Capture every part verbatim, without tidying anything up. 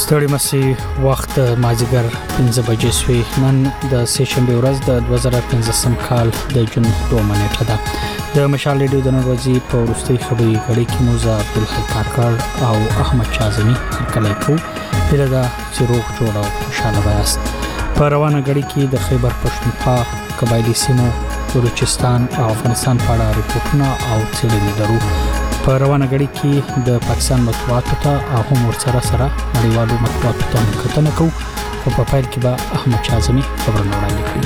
ستړي مسي وخت مازیګر پنځه بجې شوي. نن د سه شنبه ورځ د دوه زره پنځم کال د جون دوه نیټه ده. د مشال ریډیو د نن ورځې په وروستۍ خبري غړي کې موزه عبدالحی کاکړ او احمد شازمی کله کو پیله دا چې روغ جوړ او خوشاله وایست. په روانه غړي کې د خیبر پښتونخوا قبایلی سیمو بلوچستان او افغانستان په اړه ریپورتونه او څېړنې درو. په روانه غړي کې د پاکستان مطبوعاتو ته او هم ورسره سره نړیوالو مطبوعاتو ته کتنه کوو. خو په پیل کې به احمد شازمی خبرونه وړاندې کړي.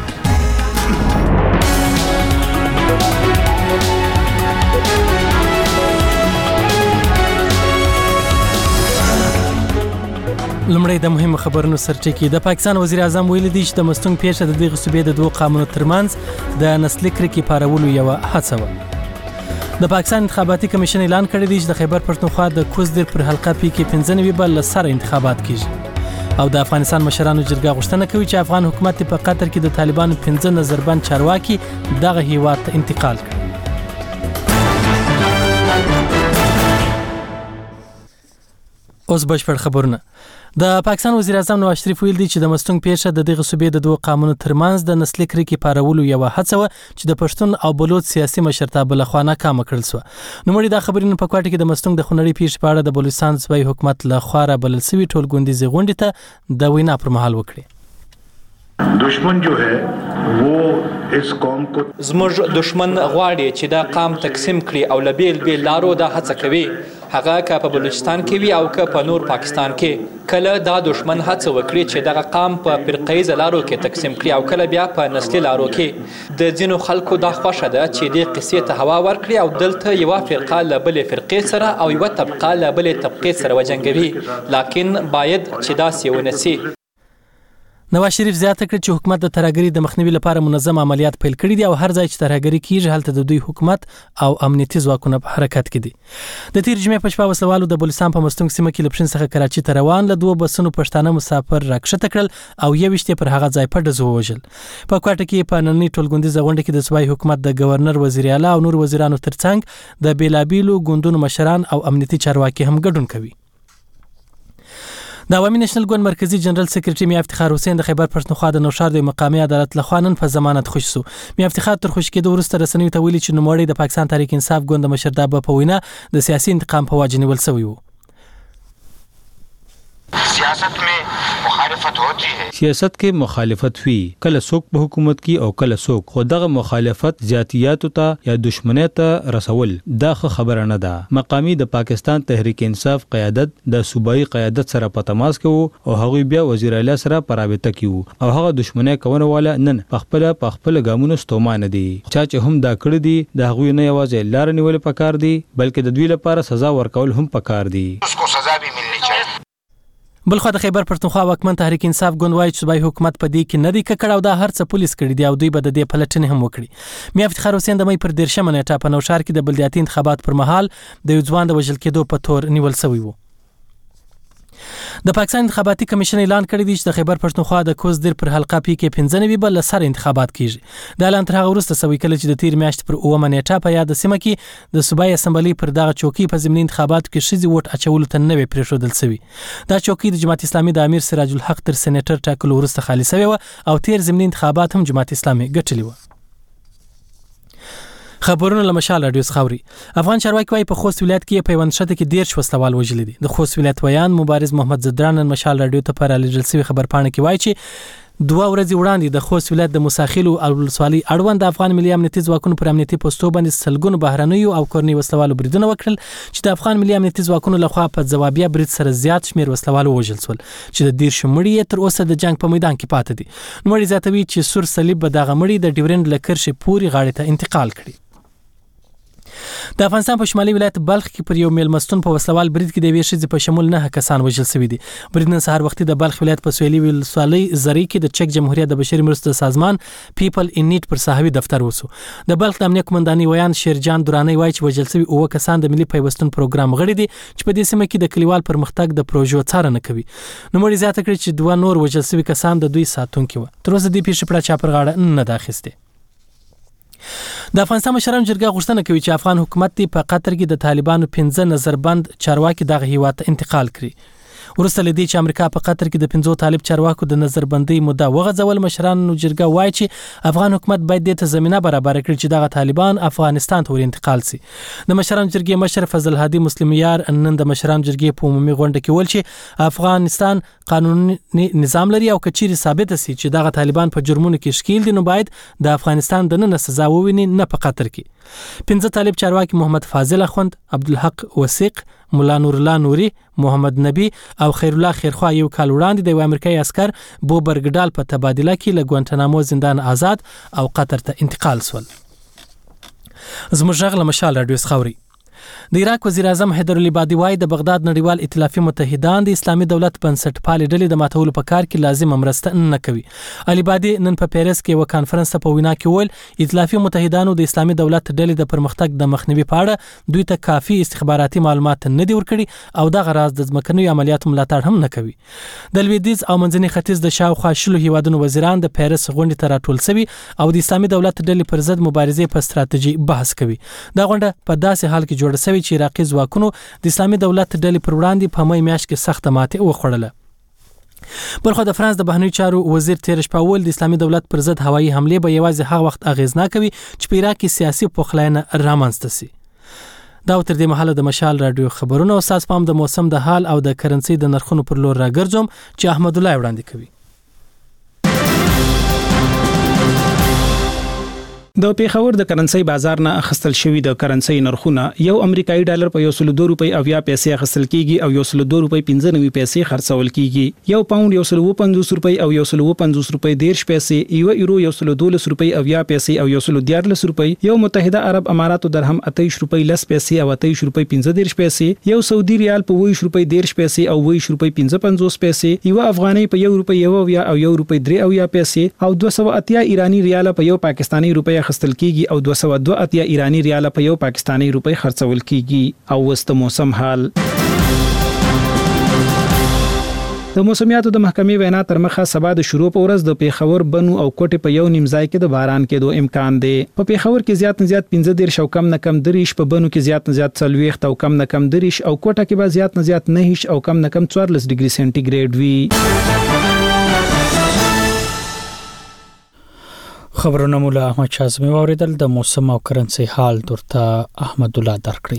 لمړی د مهمو خبرونو سرټکی. د پاکستان وزیر اعظم ویلي دی چې د مستونګ پیښه د دغه صوبې د دوه قومونو ترمنځ د نسلي کرکې پارولو یو هڅه و. د پاکستان انتخاباتي کمیشن اعلان کړی دی چې د خیبر پښتونخوا د کوزدر پر حلقه پی کې پنځه نوي بل سره انتخابات کیږي. او د افغانستان مشرانو جرګه غوښتنه کوي چې افغان حکومت په قطر کې د طالبانو پنځه نظربند چارواکي دغه هیواد ته انتقال کړي. اوس بشپړ خبرونه. د پاکستان وزیر اعظم نواز شریف ویل دی چې د مستونګ پیښه د دغه صوبې د دوه قومونو ترمنځ د نسلي کرکې پارولو یو هڅه و چې د پښتون او بلوچ سیاسي مشرتابه له خوا ناکامه کړل شو. نو مړي دا خبرونه په کوټه کې د مستونګ د خنړی پیښې په اړه د بلوچستان صوبایي حکومت له خوا را بلل شوی ټولګوندیزې غونډې ته د وینا پر مهال وکړي. دشمن جو ہے وہ اس قوم کو زموږ دشمن غواړي چې دا قام تقسیم کړي او لبیل بیل لارو دا هڅه کوي. هغه که په بلوچستان کې وي او که په نور پاکستان کې. کله دا دشمن هڅه وکړي چې دغه قام په فرقیز لارو کې تقسیم کړي او کله بیا په نسلي لارو کې. د ځینو خلکو دا خوښه ده چې دې قصې ته هوا ورکړي او دلته یو فرقه له بلې فرقې سره او یو طبقه له بلې طبقې سره وجنګوي. لکن باید چې دا ونه سي. نواز شریف زیاته کړ چې حکومت د ترهګرۍ د مخنیوي لپاره منظم عملیات پیل کړي دي او هر ځای چې ترهګري کیږي هلته د دوی حکومت او امنیتي ځواکونه په حرکت کې دي. د تیر جمعې په شپه وسلوالو د بلوچستان په مستونګ سیمه کې لپشن څخه کراچي ته روان له دوه بسونو پښتانه مسافر راکښته کړل او یوویشت پر هغه ځای په ډزو ووژل. په کوټه کې په نننۍ ټولګوندیزه غونډه کې د صوبایي حکومت د گورنر وزیر اعلی او نور وزیرانو ترڅنګ د بیلابیلو ګوندونو مشران او امنیتي چارواکي هم ګډون کوي. د عوامي نېشنل ګوند مرکزی جنرال سیکریټري میا افتخار حسین د خیبر پښتونخوا د نوشهر د مقامي عدالت لخوا نن په ضمانت خوشی شو. میا افتخار تر خوشی کېدو وروسته رسنیو ته ویلي چې نوموړی د پاکستان تحریک انصاف ګوند د مشرتابه په وینا د سیاسي انتقام په واجب نیول شوی و. سیاست में مخالفت होती है. سیاست کې مخالفت وی کله څوک په حکومت کې او کله څوک خو دغه مخالفت ذاتیاتو ته یا دشمنی ته رسول دا خبره نه ده. مقامی د پاکستان تحریک انصاف قیادت د صوبایي قیادت سره په تماس کې او هغه بیا وزیر اعلی سره په رابطه کې او هغه دشمنی کوونه والا نن په خپل په خپل ګامونو ستومان دي. چا چې هم دا کړی دي د هغه نه یوازې لار نیول پکار دي بلکې د دوی لپاره سزا ورکول هم پکار دي. उसको सजा भी मिलनी चाहिए. بلخو د خیبر پښتونخوا واکمن تحریک انصاف ګوند وایي چې صوبایي حکومت په دې کې نه دی ککړ او دا هر څه پولیس کړي دي او دوی به د دې پلټنې هم وکړي. میا افتخار حسین د مې پر دیرشمه نیټه په نوشهر کې د بلدیاتي انتخابات پر مهال د یو ځوان د وژل کېدو په تور نیول شوی و. د پاکستان انتخاباتي کمیشن اعلان کړی دی چې د خیبر پښتونخوا د کوزدر پر حلقه پی کې پنځه نوي بل سره انتخابات کیږي. د اعلان تر هغه وروسته شوی کله چې د تیر میاشت پر اومه نیټه په یاد سیمه کې د صوبایي اسمبلی پر دغه چوکۍ په ضمني انتخاباتو کې ښځې ووټ اچولو ته نه وي پرېښودل شوي. دا چوکۍ د جماعت اسلامي د امیر سراج الحق تر سېنیټر ټاکلو وروسته خالي شوې وه او تیر ضمني انتخابات هم جماعت اسلامي ګټلي وه. خبرونه له مشال رادیو خاوري. افغان چارواکي وايي په خوست ولایت کې پیوند شته کې ډیر وسلوال وژل دي. د خوست ولایت ویان مبارز محمد زدران مشال رادیو ته پر الیجل سوي خبر پاڼه کې وایي چې دوه ورځې وړاندې د خوست ولایت د مساخیلو او ولسوالۍ اړوند د افغان ملي امنیتي ځواکونو پر امنیتي پوسټو باندې سلګونو بهرنیو او کورني وسلوالو بریدونه وکړل چې د افغان ملي امنیتي ځواکونو لخوا په ځوابیه برید سره زیات شمیر وسلوال وژل شول چې د دیر شمړي تر اوسه د جنگ په میدان کې پاتې دي. نو مړي زیاتوي چې سور صلیب به دغه مړي د ډیورند لکرشي پوري غاړې ته انتقال کړي. د افغانستان په شمالي ولایت بلخ کې پر یو میلمستون په وسلوال برید کې د یوې ښځې په شمول نه کسان وژل شوي دي. برید نن سهار وختي د بلخ ولایت په سویلي ولسوالۍ زری کې د چک جمهوریت د بشري مرستو سازمان پیپل ان نیډ پر صحوي دفتر وسو. د بلخ د امنیه قومندانۍ ویان شیرجان دورانی وایي چې وژل شوي اووه کسان د ملي پیوستون پروګرام غړي دي چې په دې سیمه کې د کلیوال پرمختګ د پروژو څارنه کوي. نو مړي زیاته کړي چې دوه نور وژل شوي کسان د دوی ساتونکي وو. تر اوسه دې پیښې په چا پر غاړه نه ده اخیستې. د افغانستان مشرانو جرګه غوښتنه کوي چې افغان حکومت په قطر کې د طالبانو پنځه نظربند چارواکي دغه هیواد ته انتقال کړي. وروسته له دې چې امریکا په قطر کې د پنځو طالب چارواکو د نظربندۍ مدعا وغځول، مشرانو جرګه وایي چې افغان حکومت باید دې ته زمینه برابر کړي چې دغه طالبان افغانستان ته ور انتقال سي. د مشرانو جرګې مشر فضل هادي مسلم یار نن د مشرانو جرګې په عمومي غونډه کې ویل چې افغانستان قانوني نظام لري او کچيري ثابت سي چې دغه طالبان په جرمونو کې شکیل دي نو باید د افغانستان د نن سزا وویني، نه په قطر کې. پنځه طالب چارواکي محمد فاضل اخوند، عبدالحق وثیق، مولا نور الله نوري، محمد نبی او خیر الله خیرخوا یو کال وړاندې د امریکایي عسكر بو برګډال په تبادله کې له ګوانټنامو زندان آزاد او قطر ته انتقال سول. زموږ غږ له مشال رادیو خاوري. د عراق وزیر اعظم حیدر العبادي وايي د بغداد نړیوال ائتلافي متحدان د اسلامي دولت بنسټپالې ډلې د ماتولو په کار کې لازم مرسته نه کوي. العبادي نن په پیرس کې یو کانفرنس ته په وینا کې ویل ائتلافي متحدانو د اسلامي دولت ډلې د پرمختګ د مخنیوي په اړه دوی ته کافي استخباراتي معلومات نه دي ورکړي او دغه راز د ځمکنیو عملیاتو ملاتړ هم نه کوي. د لویدیځ او منځني ختیځ د شاوخوا شلو هیوادونو وزیران د پیرس غونډې ته راټول شوي او د اسلامي دولت ډلې پر ضد مبارزې په ستراتیژي بحث کوي. دا غونډه په داسې حال کې جوړه شوې چې عراقي ځواکونو د اسلامي دولت ډلې پر وړاندې په مې میاشت کې سخت ماتې وخوړله. بلخو د فرانس د بهرنیو چارو وزیر تیر شپه ویل د اسلامي دولت پر ضد هوایي حمله به یوازې هغه وخت اغیزناک وي چې په عراق کې سیاسي پخلاینه رامنځته شي. دا تر دې مهاله د مشال رادیو خبرونه او ساس پام د موسم د حال او د کرنسي د نرخونو پر لور راګرځوم چې احمد الله وړاندې کوي. د پیښور د کرنسي بازار نه اخستل شوی د کرنسي نرخونه یو امریکایي ډالر په یو سل دوه روپۍ او یا پیسې اخستل کیږي او یو سل دوه روپۍ پنځه نوي پیسې خرڅول کیږي. یو پاوند یو سل پنځوس روپۍ او یو سل پنځوس روپۍ دیرش پیسې، یو یورو یو سل دولس روپۍ او یا پیسې او یو سل دیارلس روپۍ، یو متحده عرب اماراتو درهم اتهشت روپۍ لس پیسې او اتهشت روپۍ پنځه دیرش پیسې، یو سعودي ریال په ویش روپۍ دیرش پیسې او ویش روپۍ پنځه پنځوس پیسې، یو افغاني په یو روپۍ یو یا او یو روپۍ درې او یا پیسې او دوه سوه اتیا ایرانی ریال په یو پاکستانی روپۍ اخستل کیږي او دوه سوه دوه اتیا ایرانی ریال په یو پاکستانی روپۍ خرڅول کیږي. او وست موسم حال. د موسمیاتو د محکمې وینا تر مخه سبا د شروع په ورځ د پیښور بنو او کوټه په یو نیم ځای کې د باران کېدو امکان دی. په پیښور کې زیات نه زیات پنځه دیرش او کم نه کم دریش، په بنو کې زیات نه زیات څلوېښت او کم نه کم دریش او کوټه کې به زیات نه زیات نهش او کم نه کم څوارلس ډیګري سنټیګریډ وي. خبرونه مولا احمد شازمی اوریدل. د موسم او کرنسي حال درته احمد الله درکړي.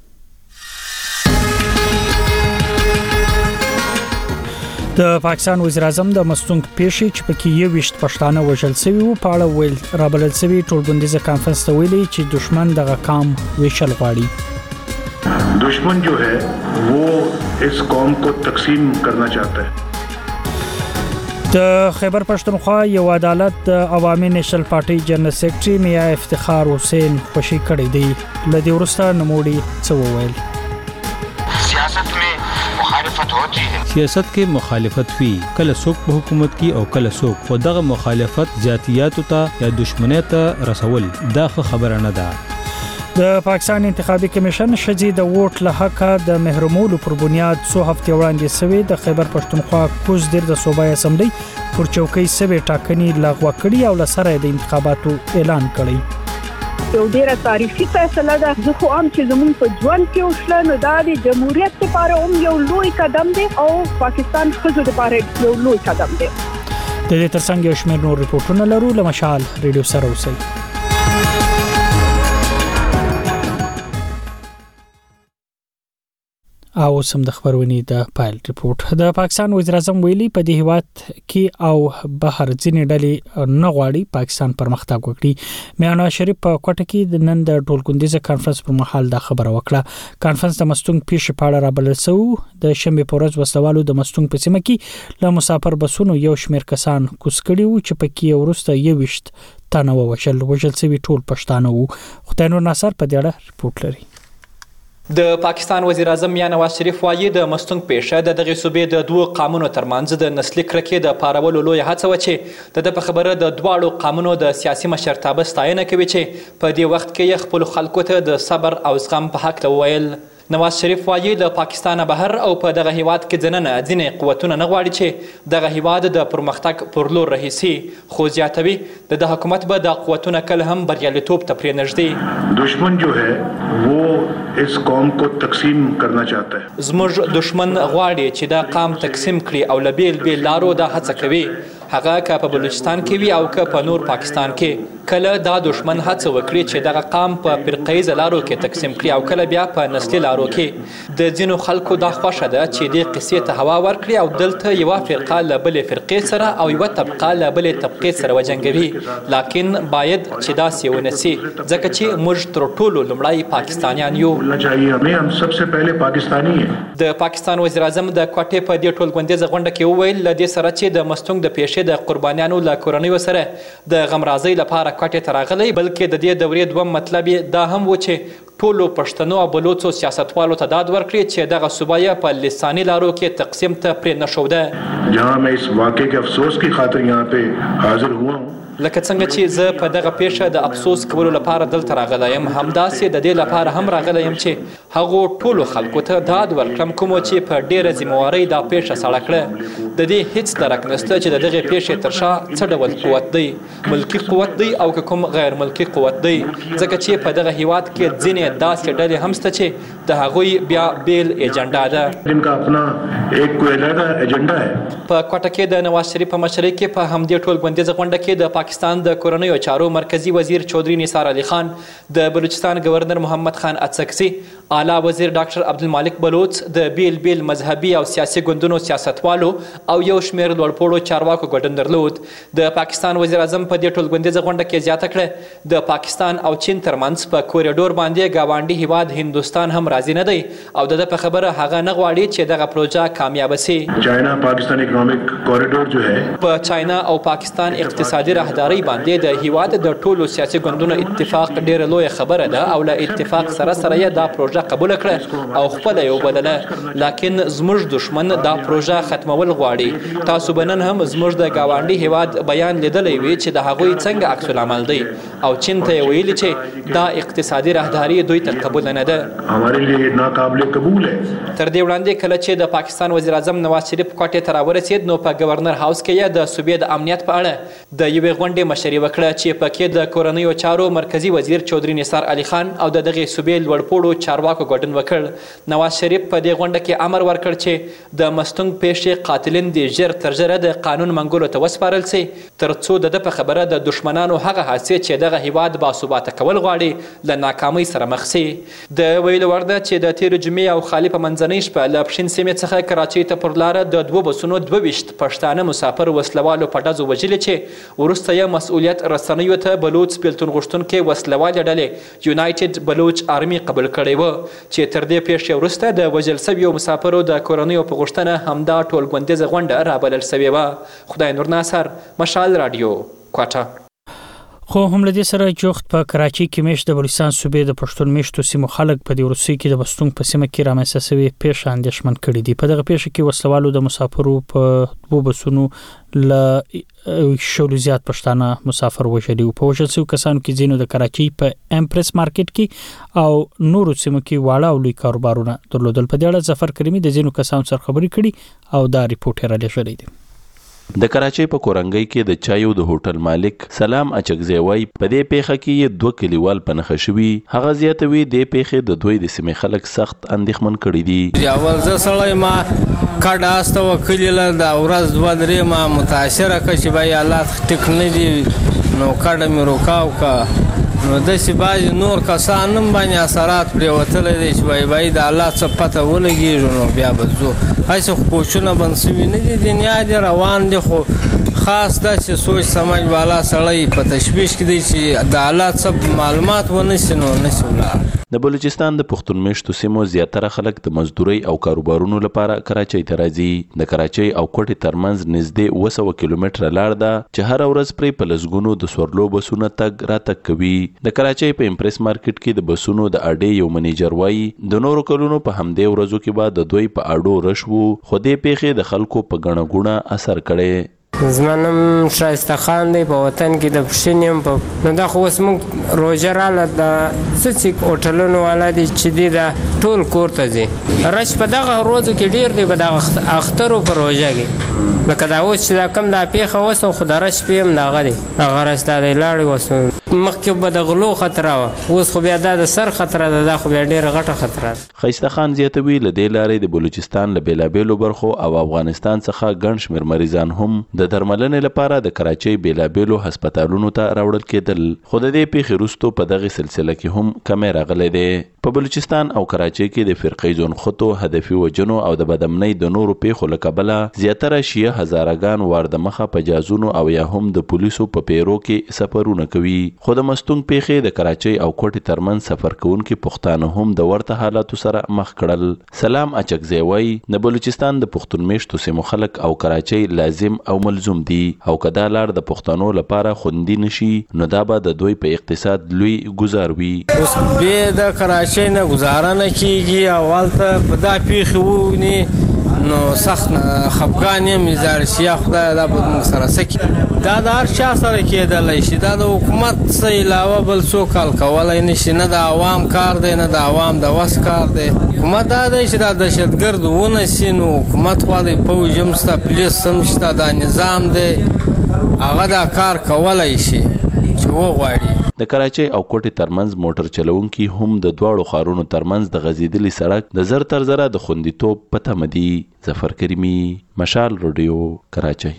د پاکستان وزیر اعظم د مستونګ پیشي چې پکې یو وشت پښتانه وژل شوی وو په اړه ویل رابلل شوی ټولګوندیزه کانفرنس ته ویلي چې دشمن دغه کام ویشل غواړي. دشمن جو ہے وہ اس قوم کو تقسیم کرنا چاہتا ہے. د خیبر پښتونخوا یو عدالت د عوامي نېشنل پارټي جنرال سیکریټري میا افتخار حسین خوشي کړی دی. لدی ورسته نموړي څه وویل. سیاست میں مخالفت ہوتی ہے. سیاست کې مخالفت وی کله څوک په حکومت کې او کله څوک خو دغه مخالفت ذاتیاتو ته یا دشمنیت ته رسول دا خبره نه ده. د پاکستان انتخابي کمیشن شجی د ووټ له حق د محرومولو پر بنیاد څو هفته وړاندې سوي د خیبر پښتونخوا کوز دیر د صوبایي اسمبلی پر چوکۍ سوي ټاکنې لغوه کړي او لسره د انتخاباتو اعلان کړي. یو ډیره تاریخي فیصله ده. زه خو هم چې زموږ په ژوند کې وشله نو دا د جمهوریت لپاره هم یو لوی قدم دی او پاکستان ښځو لپاره یو لوی قدم دی. د دې ترڅنګ یو شمېر نور ریپورټونه لرو. له مشال ریډیو سره اوسئ. او سم د خبرونې د پایل ریپورت. د پاکستان وزیر اعظم ویلي په دې هیواد کې او بهر ځینې ډلې نه غواړي پاکستان پرمختګ وکړي. میانا شریف په کوټه کې د نن د ټولګوندیزه کانفرنس پر مهال دا خبره وکړه. کانفرنس د مستونګ پیښې په اړه رابلل شو. د شنبې په ورځ وسوالو د مستونګ په سیمه کې له مسافر بسونو یو شمېر کسان کوز کړي وو چې پکې ورسته یو وشت تنه ووژل وژل شوي ټول پښتانه وو. خدای نور ناصر په دې اړه ریپورت لري. د پاکستان وزیر اعظم میا نواز شریف وایي د مستونګ پیښه د دغه صوبې د دوه قومونو ترمنځ د نسلي کرکې د پارولو لوی هڅه و چې د په خبره د دواړو قومونو د سیاسي مشرتابه ستاینه کوي چې په دې وخت کې خپل خلکو ته د صبر او زغم په حق وویل. نواز شریف وایي د پاکستان بهر او په دغه هیواد کې ځننه ځینې قوتونه نه غواړي چې دغه هیواد د پرمختګ پر لور رهي خو زیاتوي د د حکومت به د قوتونه کله هم بریالیتوب ته پرې نږدې. دشمن جو ہے وہ इस कौम को तकसीम करना चाहता है। زموږ دشمن غواړي چې دا قام تقسیم کړي او له بیل بیل لارو دا هڅه کوي، هغه که په بلوچستان کې وي او که په نور پاکستان کې. کله دا دشمن هڅه وکړي چې دغه قام په فرقیزه لارو کې تقسیم کړي او کله بیا په نسلي لارو کې. د ځینو خلکو دا خوښه ده چې دې قصې ته هوا ورکړي او دلته یوه فرقه له بلې فرقې سره او یوه طبقه له بلې طبقې سره وجنګوي، لکن باید چې داسې ونه سي ځکه چې موږ تر ټولو لومړی پاکستانیان یو. د پاکستان وزیر اعظم د کوټې په دې ټولګوندیزه غونډه کې وویل له دې سره چې د مستونګ د پیښې د قربانیانو له کورنیو سره د غمرازۍ لپاره کوټې ته راغلی، بلکې د دې دورې دوم مطلب دا هم و چې ټولو پښتنو او بلوڅو سیاستوالو ته ډاډ ورکړي چې دغه صوبه یې په لساني لارو کې تقسیم ته پرې نښوده. جہاں میں اس واقعے کے افسوس کی خاطر یہاں پہ حاضر ہوا ہوں، لکه څنګه چې زه په دغه پیښه د افسوس کولو لپاره دلته راغلی یم، همداسې د دې لپاره هم راغلی یم چې هغو ټولو خلکو ته ډاډ ورکړم کومو چې په ډېره ذمهوارۍ دا پیښه سړه کړه. د دې هیڅ درک نشته چې د دغې پیښې تر شا څه ډول قوت دی، ملکي قوت دی او که کوم غیر ملکي قوت دی، ځکه چې په دغه هیواد کې ځینې داسې ډلې هم شته چې د هغوی بیا بیل ایجنډا ده. ان کا اپنا ایک کوئی علیحدہ ایجنډا ہے. په کوټه کې د نواز شریف په مشرۍ کې په همدې ټولګوندیزه غونډه کې د پاکستان د کورنیو چارو مرکزی وزیر چودھری نثار علی خان، د بلوچستان گورنر محمد خان اڅکزي، اعلی وزیر ډاکټر عبدالمالک بلوچ، د بیل بیل مذهبي او سیاسي ګوندونو سیاستوالو او یو شمېر لوړپوړو چارواکو ګډون درلود. د پاکستان وزیر اعظم په دې ټولګوندیزه غونډه کې زیاته کړه د پاکستان او چین ترمنځ په کوریډور باندې ګاونډي هیواد هندوستان هم راضي نه دی او د ده په خبره هغه نه غواړي چې دغه پروژه کامیابه سي. چاینا پاکستان اکنامک کوریډور جو ہے په چاینا او پاکستان اقتصادي راهدارۍ باندې د هیواد د ټولو سیاسي ګوندونو اتفاق ډیره لویه خبره ده او له اتفاق سره سره یې دا پروژه قبول کړه او خپله یې وبلله، لکن زموږ دشمن دا پروژه ختمول غواړي. تاسو به نن هم زموږ د ګاونډي هیواد بیان لیدلی وي چې د هغوی څنګه عکس العمل دی او چین ته یې ویلي چې دا اقتصادي راهداري دوی ته قبول نه ده. ہمارے لیے ناقابل قبول ہے. تر دې وړاندې کله چې د پاکستان وزیر اعظم نواز شریف کوټې ته راورسېد نو په گورنر هاوس کې یې د صوبې د امنیت په اړه د یوې غونډې مشري وکړه چې پکې د کورنیو چارو مرکزی وزیر چودھری نثار علی خان او د دغې صوبې لوړپوړو چارواکو ګډون وکړ. نواز شریف په دې غونډه کې امر ورکړ چې د مستونګ پیښې قاتلین دې ژر تر ژره د قانون منګولو ته وسپارل سي، تر څو د ده په خبره د دشمنانو هغه حادثې چې دغه هیواد باثباته کول غواړي له ناکامۍ سره مخ سي. د ویلو وړ ده چې د تېرې جمعې او خالي په منځنۍ شپه له پښین سیمې څخه کراچۍ ته پر لاره د دوو بسونو دوه ویشت پښتانه مسافر وسلوالو په ډزو وژلي چې وروسته یې مسؤلیت رسنیو ته بلوچ بیلتون غوښتونکې وسلوالې ډلې یونایټډ بلوچ آرمي قبول کړی و چې تر دې پیښې وروسته د وژل سویو مسافرو د کورنیو په غوښتنه همدا ټولګوندیزه غونډه رابلل سوې وه. خدای نور ناصر، مشال راډیو، کوټه. خو هم له دې سره جوخت په کراچۍ کې میشت د بلوچستان صوبې د پښتون میشتو سیمو خلک په دې وروستۍ کې د مستونګ په سیمه کې رامنځته شوې پیښه اندېښمن کړي دي. په دغه پیښه کې وسلوالو د مسافرو په دوو بسونو له شلو زیات پښتانه مسافر وژلي وو. په وژل شویو کسانو کې ځینو د کراچۍ په امپریس مارکیټ کې او نورو سیمو کې واړه او لوی کاروبارونه درلودل. په دې اړه ظفر کریمي د ځینو کسانو سره خبرې کړي او دا ریپورټ یې رالیږلی دی. د کراچۍ په کورنګۍ کې د چایو د هوټل مالک سلام اچکزی وای په دې پیښه کې دوه کلیوال په نښه شوي. هغه زیاتوي د پیښې د دوی د سیمې خلک سخت اندېښمن کړي دي. اول زه سړی ما کډ استه وکړي له دا ورځ دوه درې ما متاثره کړ چې بای حالات ټیک نه دي نو کډه مې روکاو کا نو داسې بعضې نور کسان هم باندې اثرات پرېوتلی دی چې بای بای د حالات څه پته ولګېږي نو بیا به ځو. هسې خو کوچونه بند سوي نه دي، دنیا دې روان دي، خو خاص دا چې سوچ سمج والا سړی په تشویش کې دی چې د حالات څه معلومات ونه سي نو نه سي ولاړ. د بلوچستان د پښتون میشتو سیمو زیاتره خلک د مزدورۍ او کاروبارونو لپاره کراچۍ ته راځي. د کراچۍ او کوټې ترمنځ نږدې اوه سوه کیلومتره لار ده چې هره ورځ پرې په لسګونو د سورلو بسونه تګ راتګ کوي. د کراچۍ په امپریس مارکیټ کې د بسونو د اډې یو منیجر وایي د نورو کلونو په همدې ورځو کې به د دوی په اډو رش وو، خو دې پیښې د خلکو په ګڼه ګوڼه اثر کړی. زما نوم شایسته خان دی، په وطن کې د پښین یم. نو دا خو اوس موږ روژه راله د څه چې هوټلونو والا دي چې دی دا ټول کور ته ځي. رش په دغه ورځو کې ډېر دی، په دغه اخترو په روژه کې لکه دا اوس چې دا کم دا پیښه وسوه خو د رش پې هم د هغه دی، هغه رش دا دی لاړې وسو. مخکې به د غلو خطر و، اوس خو بیا دا د سر خطر ده، دا خو بیا ډېره غټه خطر ده. خیسته خان زیاتوي له دې لارې د بلوچستان له بیلابیلو برخو او افغانستان څخه ګڼ شمېر مریضان هم د درملنې لپاره د کراچۍ بیلابیلو هسپتالونو ته راوړل کېدل، خو د دې پیښې وروسته په دغه سلسله کې هم کمی راغلی دی. په بلوچستان او کراچۍ کې د فرقې ځونخوتو، هدفي وجنو او د بدامنۍ د نورو پیښو له کبله زیاتره شیعه هزارهګان وار د مخه په جازونو او یا هم د پولیسو په پیرو کې سفرونه کوي. خو د مستونګ پیښې د کراچۍ او کوټې ترمنځ سفر کوونکي پښتانه هم د ورته حالاتو سره مخ کړل. سلام اچکزی وایي د بلوچستان د پښتون میشتو سیمو خلک او کراچۍ لازم او ملزوم دي، او که دا لار د پښتنو لپاره خوندي نشي نو دا به د دوی په اقتصاد لوی ګزار وي. اوس بې د کراچۍ نه ګزاره نه کېږي، اول ته په دا پیښې وویني نو سخت خفګان یم، زار شي خدای دا به موږ سره څه کړي. دا د هر چا سره کېدلی شي، دا د حکومت څه علاوه بل څوک حل کولی نه شي، نه د عوام کار دی نه د عوام د وس کار دی. حکومت دا دی چې دا دهشتګرد ونیسي، نو حکومت خوا دی پوځ هم شته، پولیس هم شته، دا نظام دی هغه دا کار کولی شي چې وغواړي. د کراچۍ او کوټې ترمنځ موټر چلوونکي هم د دواړو ښارونو ترمنځ د غځېدلي سړک د زر تر زره د خوندیتوب په تمه دي. ظفر کریمي، مشال رادیو، کراچۍ.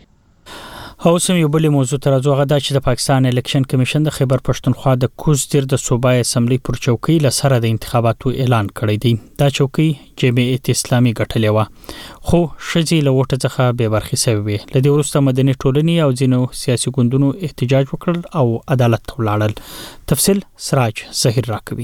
او سم یو بل موضوع تر ازو غدا چې د پاکستان الیکشن کمیشن د خیبر پښتونخوا د کوزدیر د صوبای اسمبلی پر چوکۍ لسره د انتخاباتو اعلان کړی دی. دا چوکۍ جمعیت اسلامي ګټلې و، خو شذې له وټه څخه به برخې شوی وي. لدې وروسته مدني ټولنې او ځینو سیاسي ګوندونو احتجاج وکړ او عدالت ته ولاړل. تفصیل سراج ظهیر راکوي.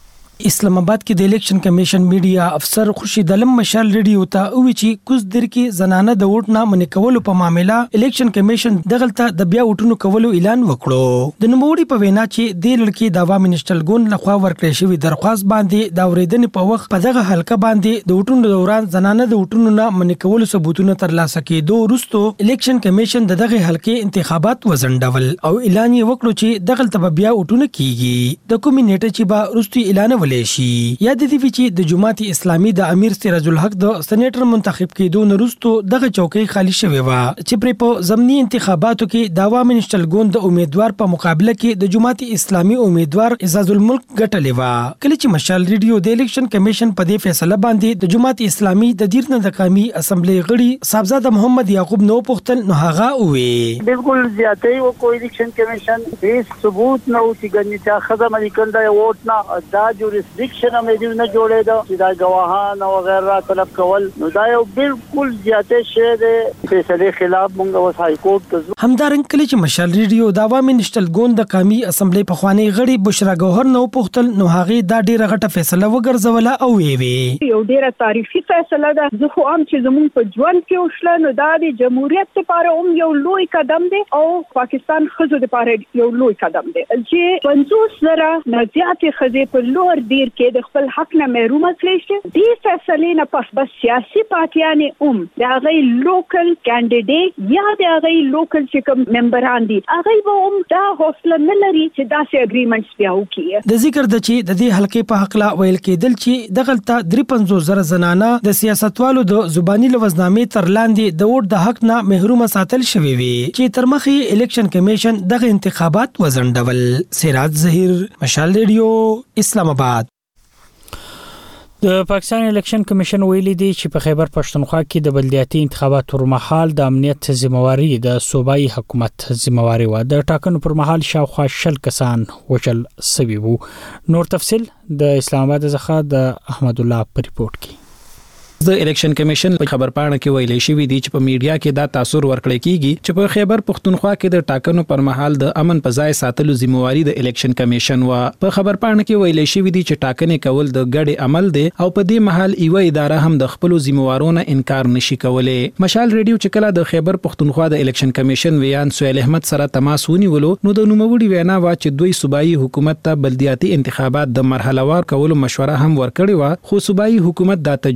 اسلام آباد کې د الیکشن کمیشن میډیا افسر خورشید عالم مشال ریډیو ته وی چې کوزدیر کې زنانه د ووټ نه منې کولو په معاملې الیکشن کمیشن دغلطه د بیا ووټونو کولو اعلان وکړو. د نوموړي په وینا چې د لړکی د عوامي نشټل ګوند لخوا ورکړې شوی درخواست باندې د اوریدنې په وخت په دغه حلقه باندې د ووټونو دوران زنانه د ووټونو نه منې کولو ثبوتونه ترلاسه کېدو وروسته الیکشن کمیشن د دغه حلقې انتخابات وزندول او اعلان یې وکړو چې دغلطه بیا ووټونه کیږي. د کومې نیټه چې به وروسته اعلان شي. یاد دي چې د جماعت اسلامي د امیر سراج الحق د سېنیټر منتخب کېدو وروسته دغه چوکۍ خالی شوې و چې پر په ضمني انتخاباتو کې د عوامي نشټل ګوند د امیدوار په مقابله کې د جماعت اسلامي امیدوار اعزاز الملک ګټلې و. کله چې مشال ریډیو د الیکشن کمیشن په دې فیصله باندې د جماعت اسلامي د دیرنه د قومي اسمبلی غړي صاحبزاده محمد یعقوب نو پختل نو هغه وې بالکل زیاتې او کوئی الیکشن کمیشن هیڅ ثبوت نه او چې ګنې چې خزه مریکل دا ووټ نه دا جوریسډکشن هم دې نه جوړې ده چې دا ګواهان او غیره طلب کول نو دا یو بالکل زیاتې شی دی فیصله خلاف مونږ اوس های کورټ ته همدارنګه کله چې مشال ریډیو د عوامي نشټل ګوند د قومي اسمبلی په خوانی غړي بشرا ګوهر نو پختل نو هغه دا ډیره غټه فیصله وګرځوله او وی وی یو ډیره تاریخي فیصله ده زه خو هم چې زموږ په ژوند کې وشله نو دا د جمهوریت لپاره هم یو لوی قدم دی او پاکستان خزو لپاره یو لوی قدم دی چې پنځوس زره نه زیاتې خزې په لوړ دیر کې د خپل حق نه محروم کړي شي. دې فیصلې نه پس بس سیاسي پارټیانې هم د هغه لوکل کینډیډیټ یا د هغه لوکل چې کوم ممبران دي هغه به هم دا حوصله نه لري چې داسې اګریمنټس بیا وکړي. د ذکر د چې د دې حلقې په حق لا ویل کېدل چې دغلطه درې پنځوس زره زنانه د سیاستوالو د زبانی لوزنامې تر لاندې د ووټ د حق نه محروم ساتل شوی وي چې تر مخې الیکشن کمیشن دغه انتخابات وزندول. سراج ظهیر، مشال ریډیو، اسلام آباد. د پاکستان الیکشن کمیشن ویلي دی چې په خیبر پښتونخوا کې د بلدیاتي انتخاباتو پر مهال د امنیت ذمہواری د صوبایي حکومت ذمہواری و. د ټاکنو پر مهال شاوخوا شل کسان وشل سوي وو. نور تفصيل د اسلام آباد څخه د احمد الله په ریپورت کې. د الیکشن کمیشن په خبرپاڼه کې ویلي شوی دی چې په میډیا کې دا تاثر ورکړی کیږي چې په خیبر پښتونخوا کې د ټاکنو پر مهال د امن په ځای ساتلو ذمہواری د الیکشن کمیشن و. په خبرپاڼه کې ویلي شوی دی چې ټاکنې کول د ګډ عمل دی او په دې مهال ایو اداره هم د خپل ذمہوارونو انکار نشي کولای. مشال ریډیو چې کله د خیبر پښتونخوا د الیکشن کمیشن ویان سہیل احمد سره تماس ونیولو نو د نوموړي وینا وا چې دوی صوبایي حکومت ته بلدیاتي انتخابات د مرحله وار کولو مشوره هم ورکړې و خو صوبایي حکومت دا تجویز قبول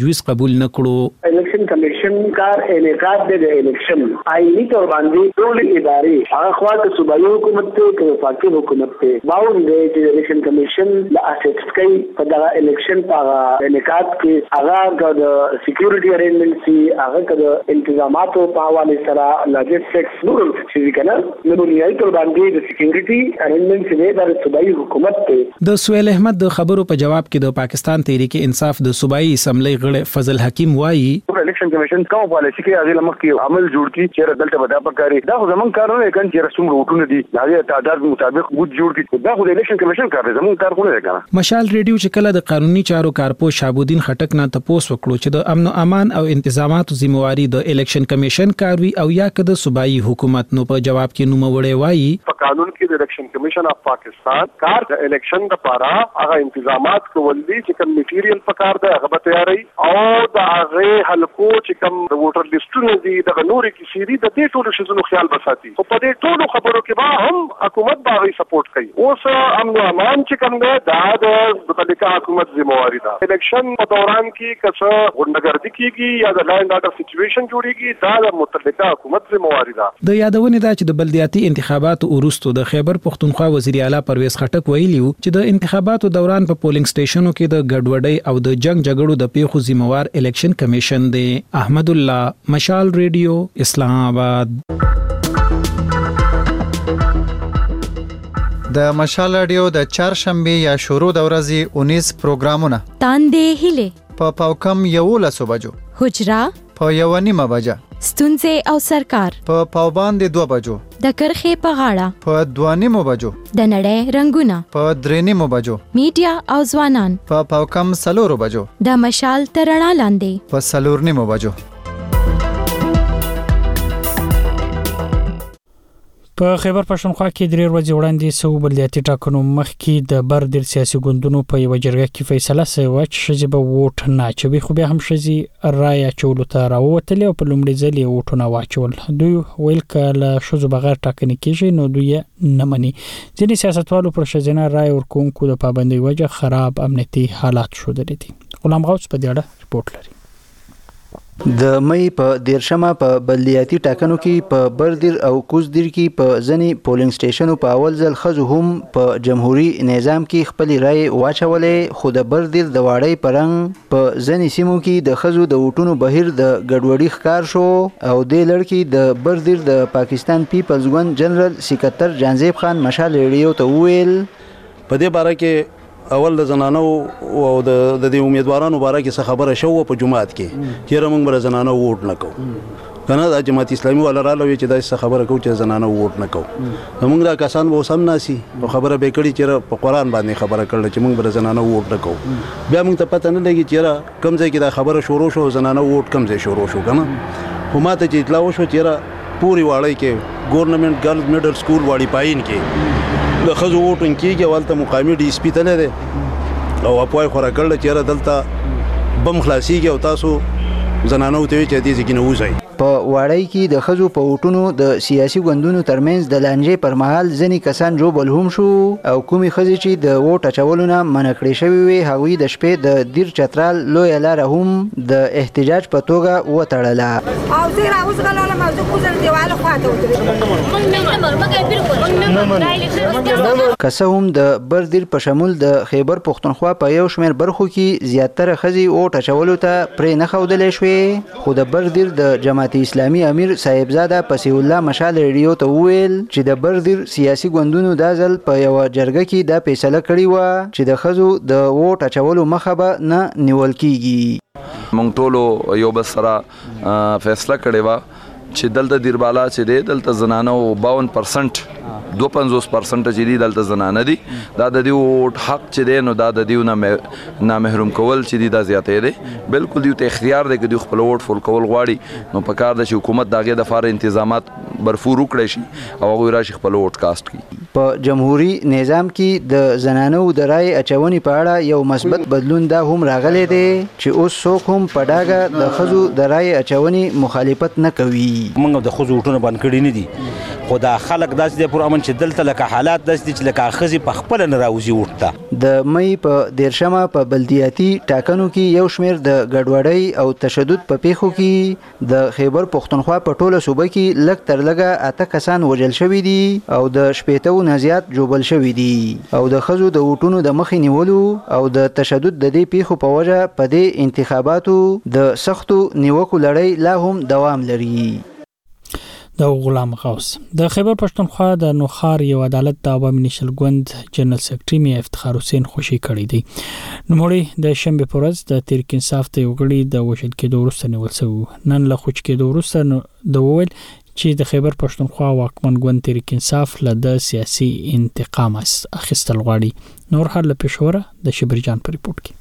قبول نکړو. الیکشن کمیشن کار انعقاد د الیکشن آئینی تور باندې ټول ادارې هغه خواته صوبایي حکومت ته او وفاقي حکومت ته باور دی چې الیکشن کمیشن لا اسټ کوي په دا الیکشن په انعقاد کې هغه د سکیورټي ارینجمنټ سي هغه د انتظاماتو په حواله سره لاجستکس نور چې کنه نو نیای تور باندې د سکیورټي ارینجمنټ چې د صوبایي حکومت ته. د سویل احمد د خبرو په جواب کې د پاکستان تحریک انصاف د صوبایي اسمبلی غړي فضل حکیم وایي الیکشن کمیشن کوم پالیسي کې هغه لمخ کې عمل جوړ کی چې دلته ودا پکاري دا خو زمون کار نه کړي چې رسوم روټونه دي دا تعداد مطابق وډ جوړ کی دا خو د الیکشن کمیشن کار دی زمون کار خو نه دی. مشال ریډیو چې کله د قانوني چارو کارپو شابودین خټک نه تپوس وکړو چې د امن او امان او انتظاماتو ذمہواری د الیکشن کمیشن کاروي او یا که د صوبایي حکومت نو په جواب کې نو وړي وایي په قانون کې د الیکشن کمیشن اف پاکستان کار د الیکشن د پاره هغه انتظامات کول دي چې کوم میټیریل پکار دی هغه به تیاری او د هغه حلقو چې کوم د ووټر لیسټونه دي د نورې کې سيري د دې ټولو شیزونو خیال بساتي او په دې ټولو خبرو کې به هم حکومت باغی سپورټ کوي. اوس امن او امان چې کوم دی دا د متعلقه حکومت ذمہواری ده. الیکشن په دوران کې کڅه غونډګردي کیږي یا د لاین اډر سچويشن جوړیږي دا د متعلقه حکومت ذمہواری ده. د یادونه ده چې د بلدیاتي انتخاباتو وروسته د خیبر پختونخوا وزیر اعلی پرویز خټک ویلیو چې د انتخاباتو دوران په پولینګ سټیشنونو کې د ګډوډۍ او د جنگ جګړو د پیښو ذمہوار الیکشن کمیشن دی. احمد الله، مشال ریډیو، اسلام آباد. د مشال رادیو د چهارشنبه یا شروع د ورځې اونیس پروګرامونه تاندې هله په پاوکم یولسو بجو، حجرا په یو نیمه بجه، ستونزې او سرکار په پاوباندې دوه بجو، د کرخې په غاړه په دوه نیمو بجو، د نړۍ رنگونه په درې نیمو بجو، میډیا او ځوانان په پاوکم سلورو بجو، د مشال ترڼا لاندې په سلور نیمو بجو. په خیبر پښتونخوا کې درې ورځې وړاندې سو بلدیاتي ټاکنو مخکې د بردر سیاسي ګوندونو په یو جرګه کې فیصله شوه چې ښځې به ووټ نه اچوي، خو بیا هم ښځې رایه اچولو ته راووتلې او په لومړي ځل یې ووټونه واچول. دوی ویل که له ښځو بغیر ټاکنې کېږي نو دوی یې نه مني. ځینې سیاستوالو پر ښځینه رایه ورکوونکو د پابندۍ وجه خراب امنیتي حالات ښودلي دي. غلام غوث په دې اړه رپورټ لري. د مې په دیرشمه په بلدیاتي ټاکنو کې په بردر او کوزدر کې په ځنې پولینګ سټیشنو په اول ځل ښځو هم په جمهوریت نظام کې خپلې رایې واچولې، خو د بردر د واړی پرنګ په ځنې سیمو کې د ښځو د ووټونو بهیر د ګډوډي ښکار شو او دې لړ کې د بردر د پاکستان پیپلز ګوند جنرال سکرټر جانزیب خان مشال ریډیو ته وویل په دې باره کې اول د زنانو او د د امیدوارانو باره کې څه خبره شو په جماعت کې چې موږ بر زنانو ووټ نه کوو کنه د جماعت اسلامي ولا رااله چې دا څه خبره کوي چې زنانو ووټ نه کوو. موږ دا کسان به سم ناسي په خبره به کړي چې په قران باندې خبره کړل چې موږ بر زنانو ووټ نه کوو. بیا موږ ته پته نه لګي چې کوم ځای کې دا خبره شروع شو زنانو ووټ کوم ځای شروع شو کنه. خو ماته چې اطلاع وشو چې پوری واړی کې ګورنمنت ګرلز میډل سکول واړی پاین کې د خزو ووټن کېږي ولته مقامي ډي اس پی ته لري او اپوای خورا کړل چې دلته بم خلاصيږي او تاسو زنانو ته چې دې ځکه نه وځي. په واړی کې د خزو په وټونو د سیاسي ګوندونو ترمنځ د لانجې پر مهال ځنې کسان جوړ هم شو او کومي خزې چې د ووټ اچولو نه منع کړې شوی وي هغوی د شپې د دیر چترال لوی لار هم د احتجاج په توګه وتړله. او زه راوځ غلاله موضوع کوزر دیواله خواته وترې. کسه هم د بردیر په شمول د خیبر پختونخوا په یو شمېر برخو کې زیاتره خزې ووټ اچولو ته پرې نه ښودلې شوې، خو د بردیر د جماعت اسلامي امیر صاحبزاده پسیح الله مشال ریډیو ته وویل چې د بردر سیاسي ګوندونو دا ځل په یو جرګه کې دا فیصله کړې و چې د خزو د ووټ اچولو مخه به نه نیول کیږي. مونږ ټولو یو بل سره فیصله کړې و چې دلته دیربالا چې دی دلته زنانو باون پرسنټ دو پنځوس پرسنټ چې دی دلته زنانه دي دا د دیو حق چې دی نو دا د دیو نه محروم کول چې دی دا زیاتې دی. بالکل دیو ته اختیار دی چې دیو خپل ووټ فول کول غواړي نو په کار د حکومت داګه د فار تنظیمات برفور وکړي شي او هغه راشي خپل ووټ کاست کړي. په جمهوریت نظام کې د زنانو د رای اچونې په اړه یو مثبت بدلون دا هم راغلی دی چې اوس څوک هم په ډاګه د خزو د رای اچونې مخالفت نه کوي. موږ د خزو وټونه باندې کړی نه دي خو دا خلک داسې د پر امن چې دلته لکه حالات داسې چې لکه خزي په خپل نه راوځي وټه د مې په دیرشمه په بلدیاتي ټاکنو کې یو شمیر د ګډوډۍ او تشدد په پیښو کې د خیبر پښتونخوا په ټوله صوبه کې لږ تر لږه اته کسان وژل شوي دي او د شپېتو نه زیات جوبل شوي دي او د خزو د وټونو د مخې نیولو او د تشدد د دې پیښو په وجه په دې انتخاباتو د سختو نیوکو لړۍ لا هم دوام لري. د غلام غوث د خیبر پښتونخوا د نوخار یو عدالت د عوامي نشل ګوند جنرال سیکریټري می افتخار حسین خوشي کړی دی. نوموړي د شنبه پر ورځ د تحریک انصاف ته وګړي د وژل کېدو وروسته نیول شوی نن له خوچ کېدو وروسته د وویل چې د خیبر پښتونخوا واکمن ګوند تحریک انصاف له د سیاسي انتقام اخیستل غواړي. نور هر له پېښوره د شبرجان په ریپورت کې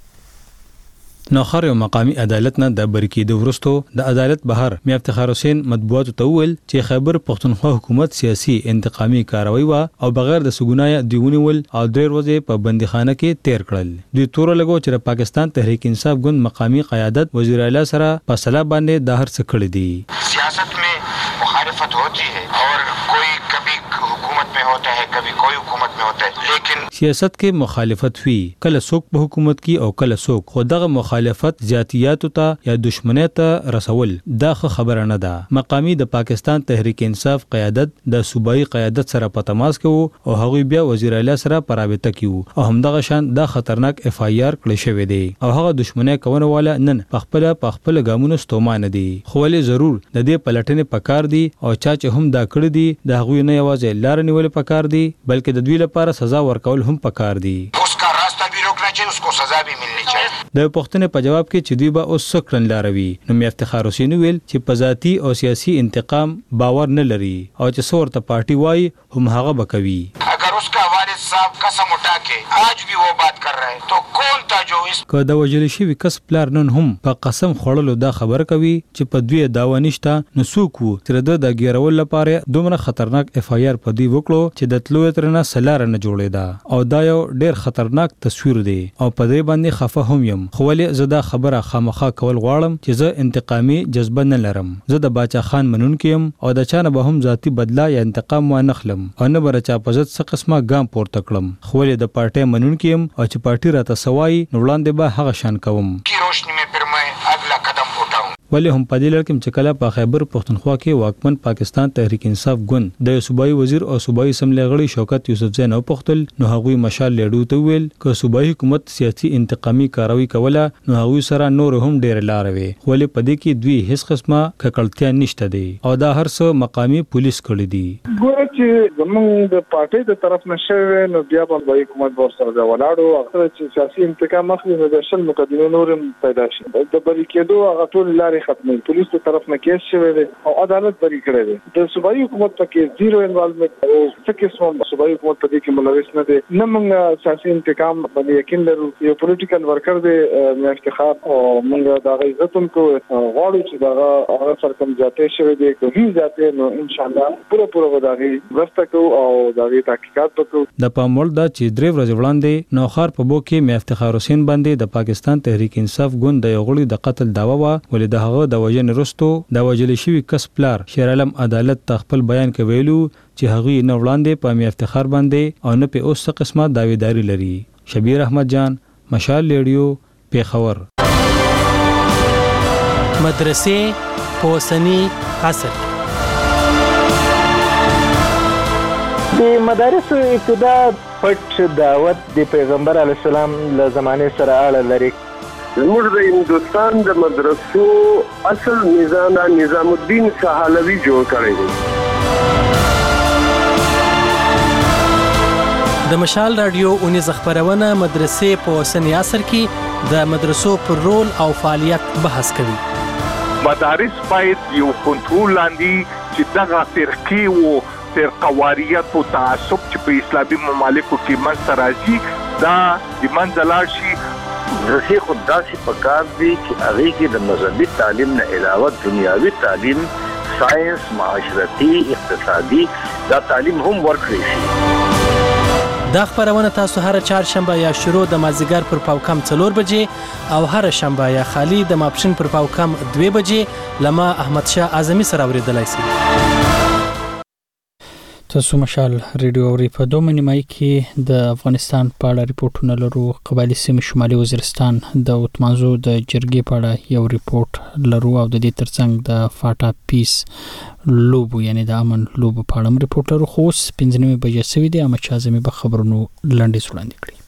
نوخر یو مقامی عدالت نه د برکی د ورستو د عدالت بهر می افتخار حسین مطبوعات ته ویل چې خیبر پښتونخوا حکومت سیاسي انتقامي کاروي وا او بغیر د سګونای دیونیول او ډېر ورځې په بندیخانه کې تیر کړل. دوی تور لګو چې پاکستان تحریک انصاف ګوند مقامی قیادت وزیر اعلی سره په سلا باندې د هر څه کړی دي. سیاست میں مخالفت ہوتی ہے اور کوئی کبھی حکومت میں ہوتا ہے کبھی کوئی حکومت میں ہوتا ہے لیکن سیاست کې مخالفت وی کله څوک په حکومت کې او کله څوک خو دغه مخالفت زیاتیاتو ته یا دشمنی ته رسول دا خبره نه ده. مقامی د پاکستان تحریک انصاف قیادت د صوبایي قیادت سره په تماس کې وو او هغه بیا وزیر اعلی سره په رابطه کې وو او همدغه شان دا خطرناک اف آی آر کړی شوی دی او هغه دشمنی کوونه والا نن په خپل په خپل ګامونو ستومان دي. خو ولې ضرور د دې پلټنې پکار دي او چا چې هم دا کړی دي د هغه نه یوازې لار نیول پکار دي بلکې د دوی لپاره سزا ورکول هم پکار دي. उसका रास्ता भी रोकना चाहिए उसको सजा भी मिलनी चाहिए. د پښتنې په جواب کې چې دوی به اوس سکرن لاروي نو می افتخار حسین ویل چې په ذاتی او سیاسي انتقام باور نه لري او چې څورته پارټي وای هم هغه بکوي. اگر उसका वारिस साहब कसम उठा के आज भी वो बात कर रहे हैं तो कौन था जो इस که د وجل شوی کس پلار نن هم په قسم خړلو دا خبر کوي چې په دوی داوا نشته نو څوک وو چې د ګیرول لپاره دومره خطرناک اف آی آر په دی وکړو چې د تلو ترنه سلار نه جوړیدا او دا یو ډیر خطرناک تصویر دی او په دې باندې خفه هم یم. خو ولې زه دا خبره خامخا کول غواړم چې زه انتقامي جذبه نه لرم. زه د باچا خان منونکی یم او د چانه به هم ذاتی بدلا یا انتقام و نه خلم او نه برچا پزت څه قسمه ګام پورته کړم. خو ولې د پارټي منونکی یم او چې پارټي راته سوای نو وړاندې به هغه شان کوم. की रोशनी में फिर मैं अगला कदम उठाऊं. ولې هم په دې لړ کې چې کله په خیبر پښتونخوا کې واکمن پاکستان تحریک انصاف ګوند د صوبایي وزیر او صوبایي اسمبلی غړي شوکت یوسف زین او پختل نو هغوی مشال لیډو ته ویل چې صوبایي حکومت سیاسي انتقامي کاروي کوله نو هغوی سره نور هم ډیر لاروي. ولې په دې کې دوی هیڅ قسمه ککړتیا نشته دي او دا هر څه مقامی پولیس کړی دي. ګوره چې زمونږ د پارټي د طرف نشوي نو بیا به حکومت ورسره دا ولاړو اخر چې سیاسي انتقام اخلي نو د شل مقدمه نورم پیدا شي د بری کېدو هغه ټول لارې ختمي. پولیس ته طرف نه کیس شوی دی او عدالت بری کړی دی. د صوبایي حکومت پکې زیرو انوالومنت او څه قسم صوبایي حکومت په دې کې ملوث نه دی. نه موږ سیاسي انتقام باندې یقین لرو. یو پولیټیکل ورکر دی می افتخار او موږ دا غي عزتم کو غواړو چې دا هغه سرکم جاته شوی دی کوي ذاته نو ان شاء الله پوره پوره وداغي ورسته کو او دا غي تحقیقات وکړو. د پامول دا چې درې ورځې وړاندې نوخار په بو کې می افتخار حسین باندې د پاکستان تحریک انصاف ګوند د یوغړي د قتل داوا وا ولې د هغه د وجن رستو د وجل شوی کس پلار شیر علم عدالت تخپل بیان کې ویلو چې هغه نه وړاندې په می افتخار باندې او نه په اوس قسمه داویداری لري. شبیر احمد جان مشال لیډیو پیښور. مدرسې پوسنی عصر د مدارس ابتدا پټ دعوت د پیغمبر علی السلام له زمانه سره اړه لري. زموږ د هندوستان د مدرسو اصل نظام نظام الدین سهالوی جوړ کړی دی. د مشال رادیو اونیز خبرونه مدرسې په اوسنی عصر کې د مدرسو پر رول او فعالیت بحث کوي. مدارس باید یو کنټرول لاندې چې دغه فرقې وو فرقواریت او تعصب چې په اسلامي ممالکو کې منځ راځي دا د منځ لاړ شي. مدرسې خود داسې پکار دي چې هغې کې د مذهبي تعلیم نه علاوه دنیاوي تعلیم ساینس معاشرتي اقتصادي دا تعلیم هم ورکړی شي. دا خبرونه تاسو هر چهارشنبه یا شروع د مازیګر پر پاوکم څلور بجې او هر شنبه یا خالی د ماپښین پر پاوکم دوه بجې لما احمد شاه اعظمي سره اوریدلای شئ. تاسو مشال ریډیو اوري په دوه نیمای کې د افغانستان په اړه ریپورتونه لرو. قبایلی سیمې شمالي وزیرستان د اوتمانزو د جرګې په اړه یو ریپورت لرو او د دې ترڅنګ د فاټا پیس لوبو یعنی د امن لوبو په اړه ریپورت لرو. خو اوس پنځه نیمې بجې شوې دي. احمد شاه اعظمي به خبرونو لنډیز وړاندې کړي.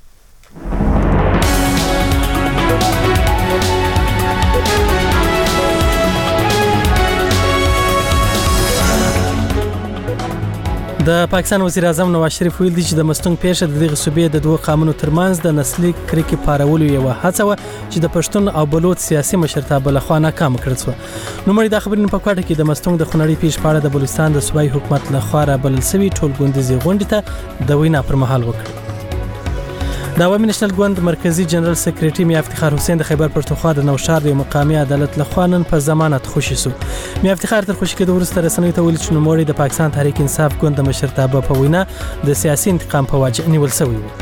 د پاکستان وزیر اعظم نواز شریف ویل دي چې د مستونګ پیښه د دغه صوبې د دوه قومونو ترمنځ د نسلي کرکې پارولو یو هڅه و چې د پښتون او بلوچ سیاسي مشرتابه له خوا ناکام کړل شو. نو مړي د خبرونو په کوټه کې د مستونګ د خنړی پیښ په اړه د بلوچستان د صوبایي حکومت له خوا را بلل شوی ټول ګوندیزي غونډه ته د وینا پر مهال وکړه. د عوامي نېشنل ګوند مرکزی جنرال سکرټری میا افتخار حسین د خیبر پښتونخوا د نوشهر د مقامی عدالت له خوا نن په ضمانت خوشی سو. میا افتخار تر خوشی کېدو وروسته رسنیو ته ویل چې نوموړی د پاکستان تحریک انصاف ګوند د مشرتابه په وینا د سیاسي انتقام په وجه نیول شوی و.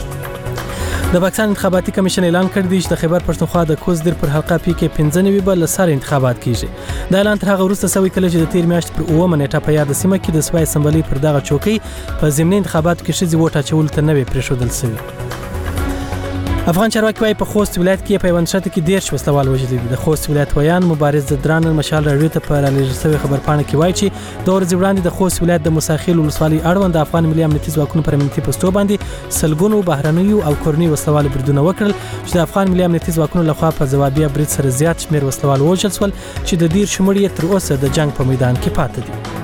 د پاکستان انتخاباتي کمیشن اعلان کړی دی چې د خیبر پښتونخوا د کوزدر پر حلقه پی کې پنځه نوي بل سره انتخابات کیږي. دا اعلان تر هغه وروسته شوی کله چې د تیر میاشت پر اووه نیټه په یاد سیمه کې د سوای اسمبلی پر دغه چوکۍ په ضمني انتخاباتو کې شذ ووټ اچول ته نوې پریښودل شوی. افغان چارواکي وايي په خوست ولایت کې په پیوندشت کې ډیر وسلوال وژل دي. د خوست ولایت ویان مبارز زدران مشال راډیو ته په رالیږل شوی خبرپاڼه کې وایي چې د ورځې وړاندې د خوست ولایت د مساخیل ولسوالۍ اړوند د افغان ملي امنیتي ځواکونو پر امنیتي پوسټو باندې سلګونو بهرنیو او کورني وسلوال بریدونه وکړل چې د افغان ملي امنیتي ځواکونو لخوا په ځوابي برید سره زیات شمیر وسلوال وژل شول چې د ډیر شمېر یې تر اوسه د جنگ په میدان کې پاتې دي.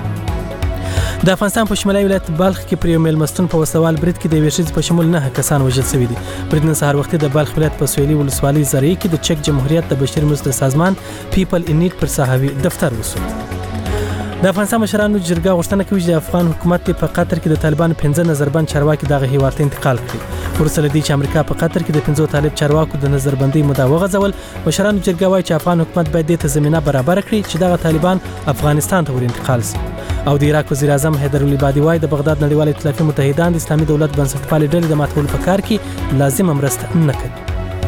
د افغانستان په شمالي ولایت بلخ کې پر یو میلمستون په وسلوال برید کې د ویشز په شمول نه کسان وژل شوي دي. برید نن سهار وخت د بلخ ولایت په سویلي ولسوالۍ زرعي کې د چک جمهوریت د بشري مرستو سازمان پیپل ان نیډ پر صحاوي دفتر وسو. د افغانستان مشرانو جرګه غوښتنه کوي چې د افغان حکومت په قطر کې د طالبان پنځه نظربند چارواکي دغه هیواد ته انتقال کړي. ورسره دي چې امریکا په قطر کې د پنځو طالب چارواکو د نظربندۍ مدعا وغځول. مشرانو جرګه وايي چې افغان حکومت باید د تضمینه برابر کړي چې دغه طالبان افغانستان ته ور انتقال شي. او د عراق وزیر اعظم حیدر العبادي وايي د بغداد نړیوال ائتلافي متحدان د اسلامي دولت بنسټپالې ډلې د ماتولو په کار کې لازم مرسته نه کوي.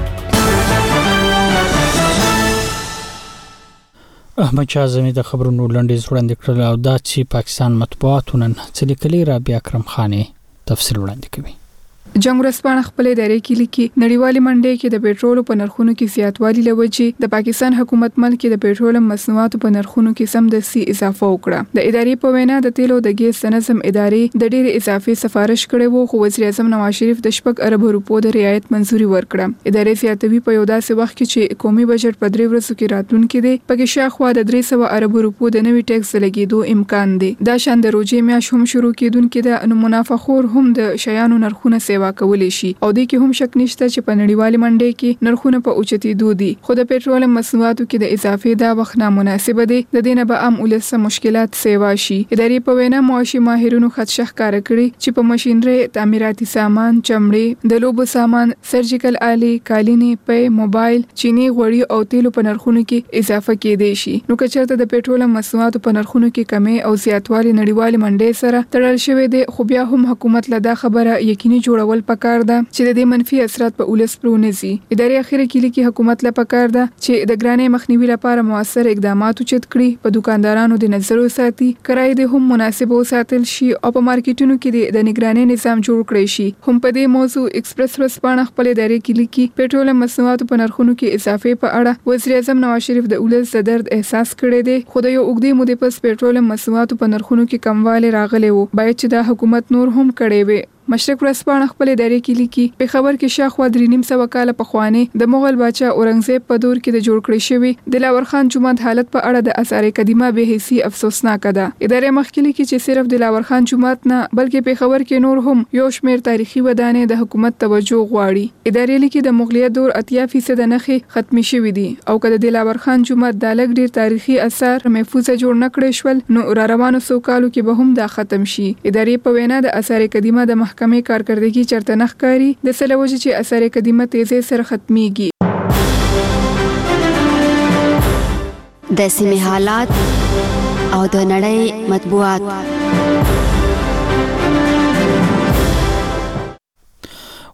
احمد شاه اعظمي د خبرونو لنډیز وړاندې کړل او دا چې پاکستان مطبوعاتو نن څه لیکلي رابعه اکرم خانې تفصیل وړاندې کوي. جنگ ورځپاڼه خپل ادارې کې لیکي نړیوالې منډې کې د پېټرولو په نرخونو کې زیاتوالی لوجې د پاکستان حکومت ملک د پېټرولم مصنوعاتو په نرخونو کې سم د سی اضافه وکړه. د ادارې په وینا د تیلو د ګیس تنظیم ادارې د ډېر اضافي سفارش کړي وو خو وزیر اعظم نواز شریف د شپږ ارب روپو د رعایت منزوري ورکړه. ادارې زیاتوي په یو داسې وخت کې چې قومي بجټ په درې ورځو کې راتلونکي دی پکې شاخوا د درې سوه ارب روپو د نوي ټیکس لګیدو امکان دی. دا شان د روجې میاشت هم شروع کېدونکې ده نو منافخور هم د شیانو نرخونه سیوا کولی شي او د کې هم شک نشته چې په نړیوالې منډې کې نرخونه په اوچتېدو دي خو د پېټرولم مصنوعاتو کې د اضافې دا وخت نامناسبه دی د دې نه به عام ولس مشکلات سیوا شي. ادارې په وینا معاشي ماهرونو خدشه ښکاره کړي چې په ماشینري تعمیراتي سامان چمړې د لوبو سامان سرجیکل آلې کالینې پي موبایل چینی غوړي او تیلو په نرخونو کې اضافه کېدې شي. نو که چېرته د پېټرولم مصنوعاتو په نرخونو کې کمی او زیاتوالی نړیوالې منډې سره تړل شوی دی خو بیا هم حکومت له دا خبره یقیني جوړول پکار ده چې د دې منفي اثرات په ولس پر ونزي. ادارې اخیره کې لیکي حکومت له پکار ده چې د ګرانۍ مخنیوي لپاره موثر اقدامات وچت کړي په دکاندارانو د نظر وساتي کرای د هم مناسب وساتل شي او په مارکیټونو کې د نگرانۍ نظام جوړ کړي شي. هم په دې موضوع ایکسپریس ورځپاڼه خپل ادارې کې لیکي پېټرولم مصنوعاتو په نرخونو کې اضافه په اړه وزیر اعظم نواز شریف د ولس د درد احساس کړی دی خو د یو اوږدې مودې پس پېټرولم مصنوعاتو په نرخونو کې کموالی راغلی وو باید چې دا حکومت نور هم کړی وي. مشرق ورځپاڼه خپل ادارې کې لیکي په خبر کې شاخوا درې نیم سوه کاله پخواني د مغل باچا اورنګزیب په دور کې د جوړ کړی شوی د لاور خان جومات حالت په اړه د آثار قدیمه به حیثي افسوسناک ده. ادارې مخکې لیکي چې صرف د لاور خان جومات نه بلکې په خبر کې نور هم یو شمېر تاریخي ودانې د حکومت توجه غواړي. ادارې لیکي د مغلیت دور اتیا فیصد نښې ختمي شوي دي او که د لاور خان جومات د لږ ډېر تاریخي اثار محفوظه جوړ نه کړی شول نو را روانو څو کالو کې به هم دا ختم شي. ادارې په وینا د آثار قدیمه د محکمې کارکردګي چرته نه ښکاري د څه له وجې چې آثار قدیمه تیزۍ سره ختمیږي. د سیمې حالات او د نړۍ مطبوعات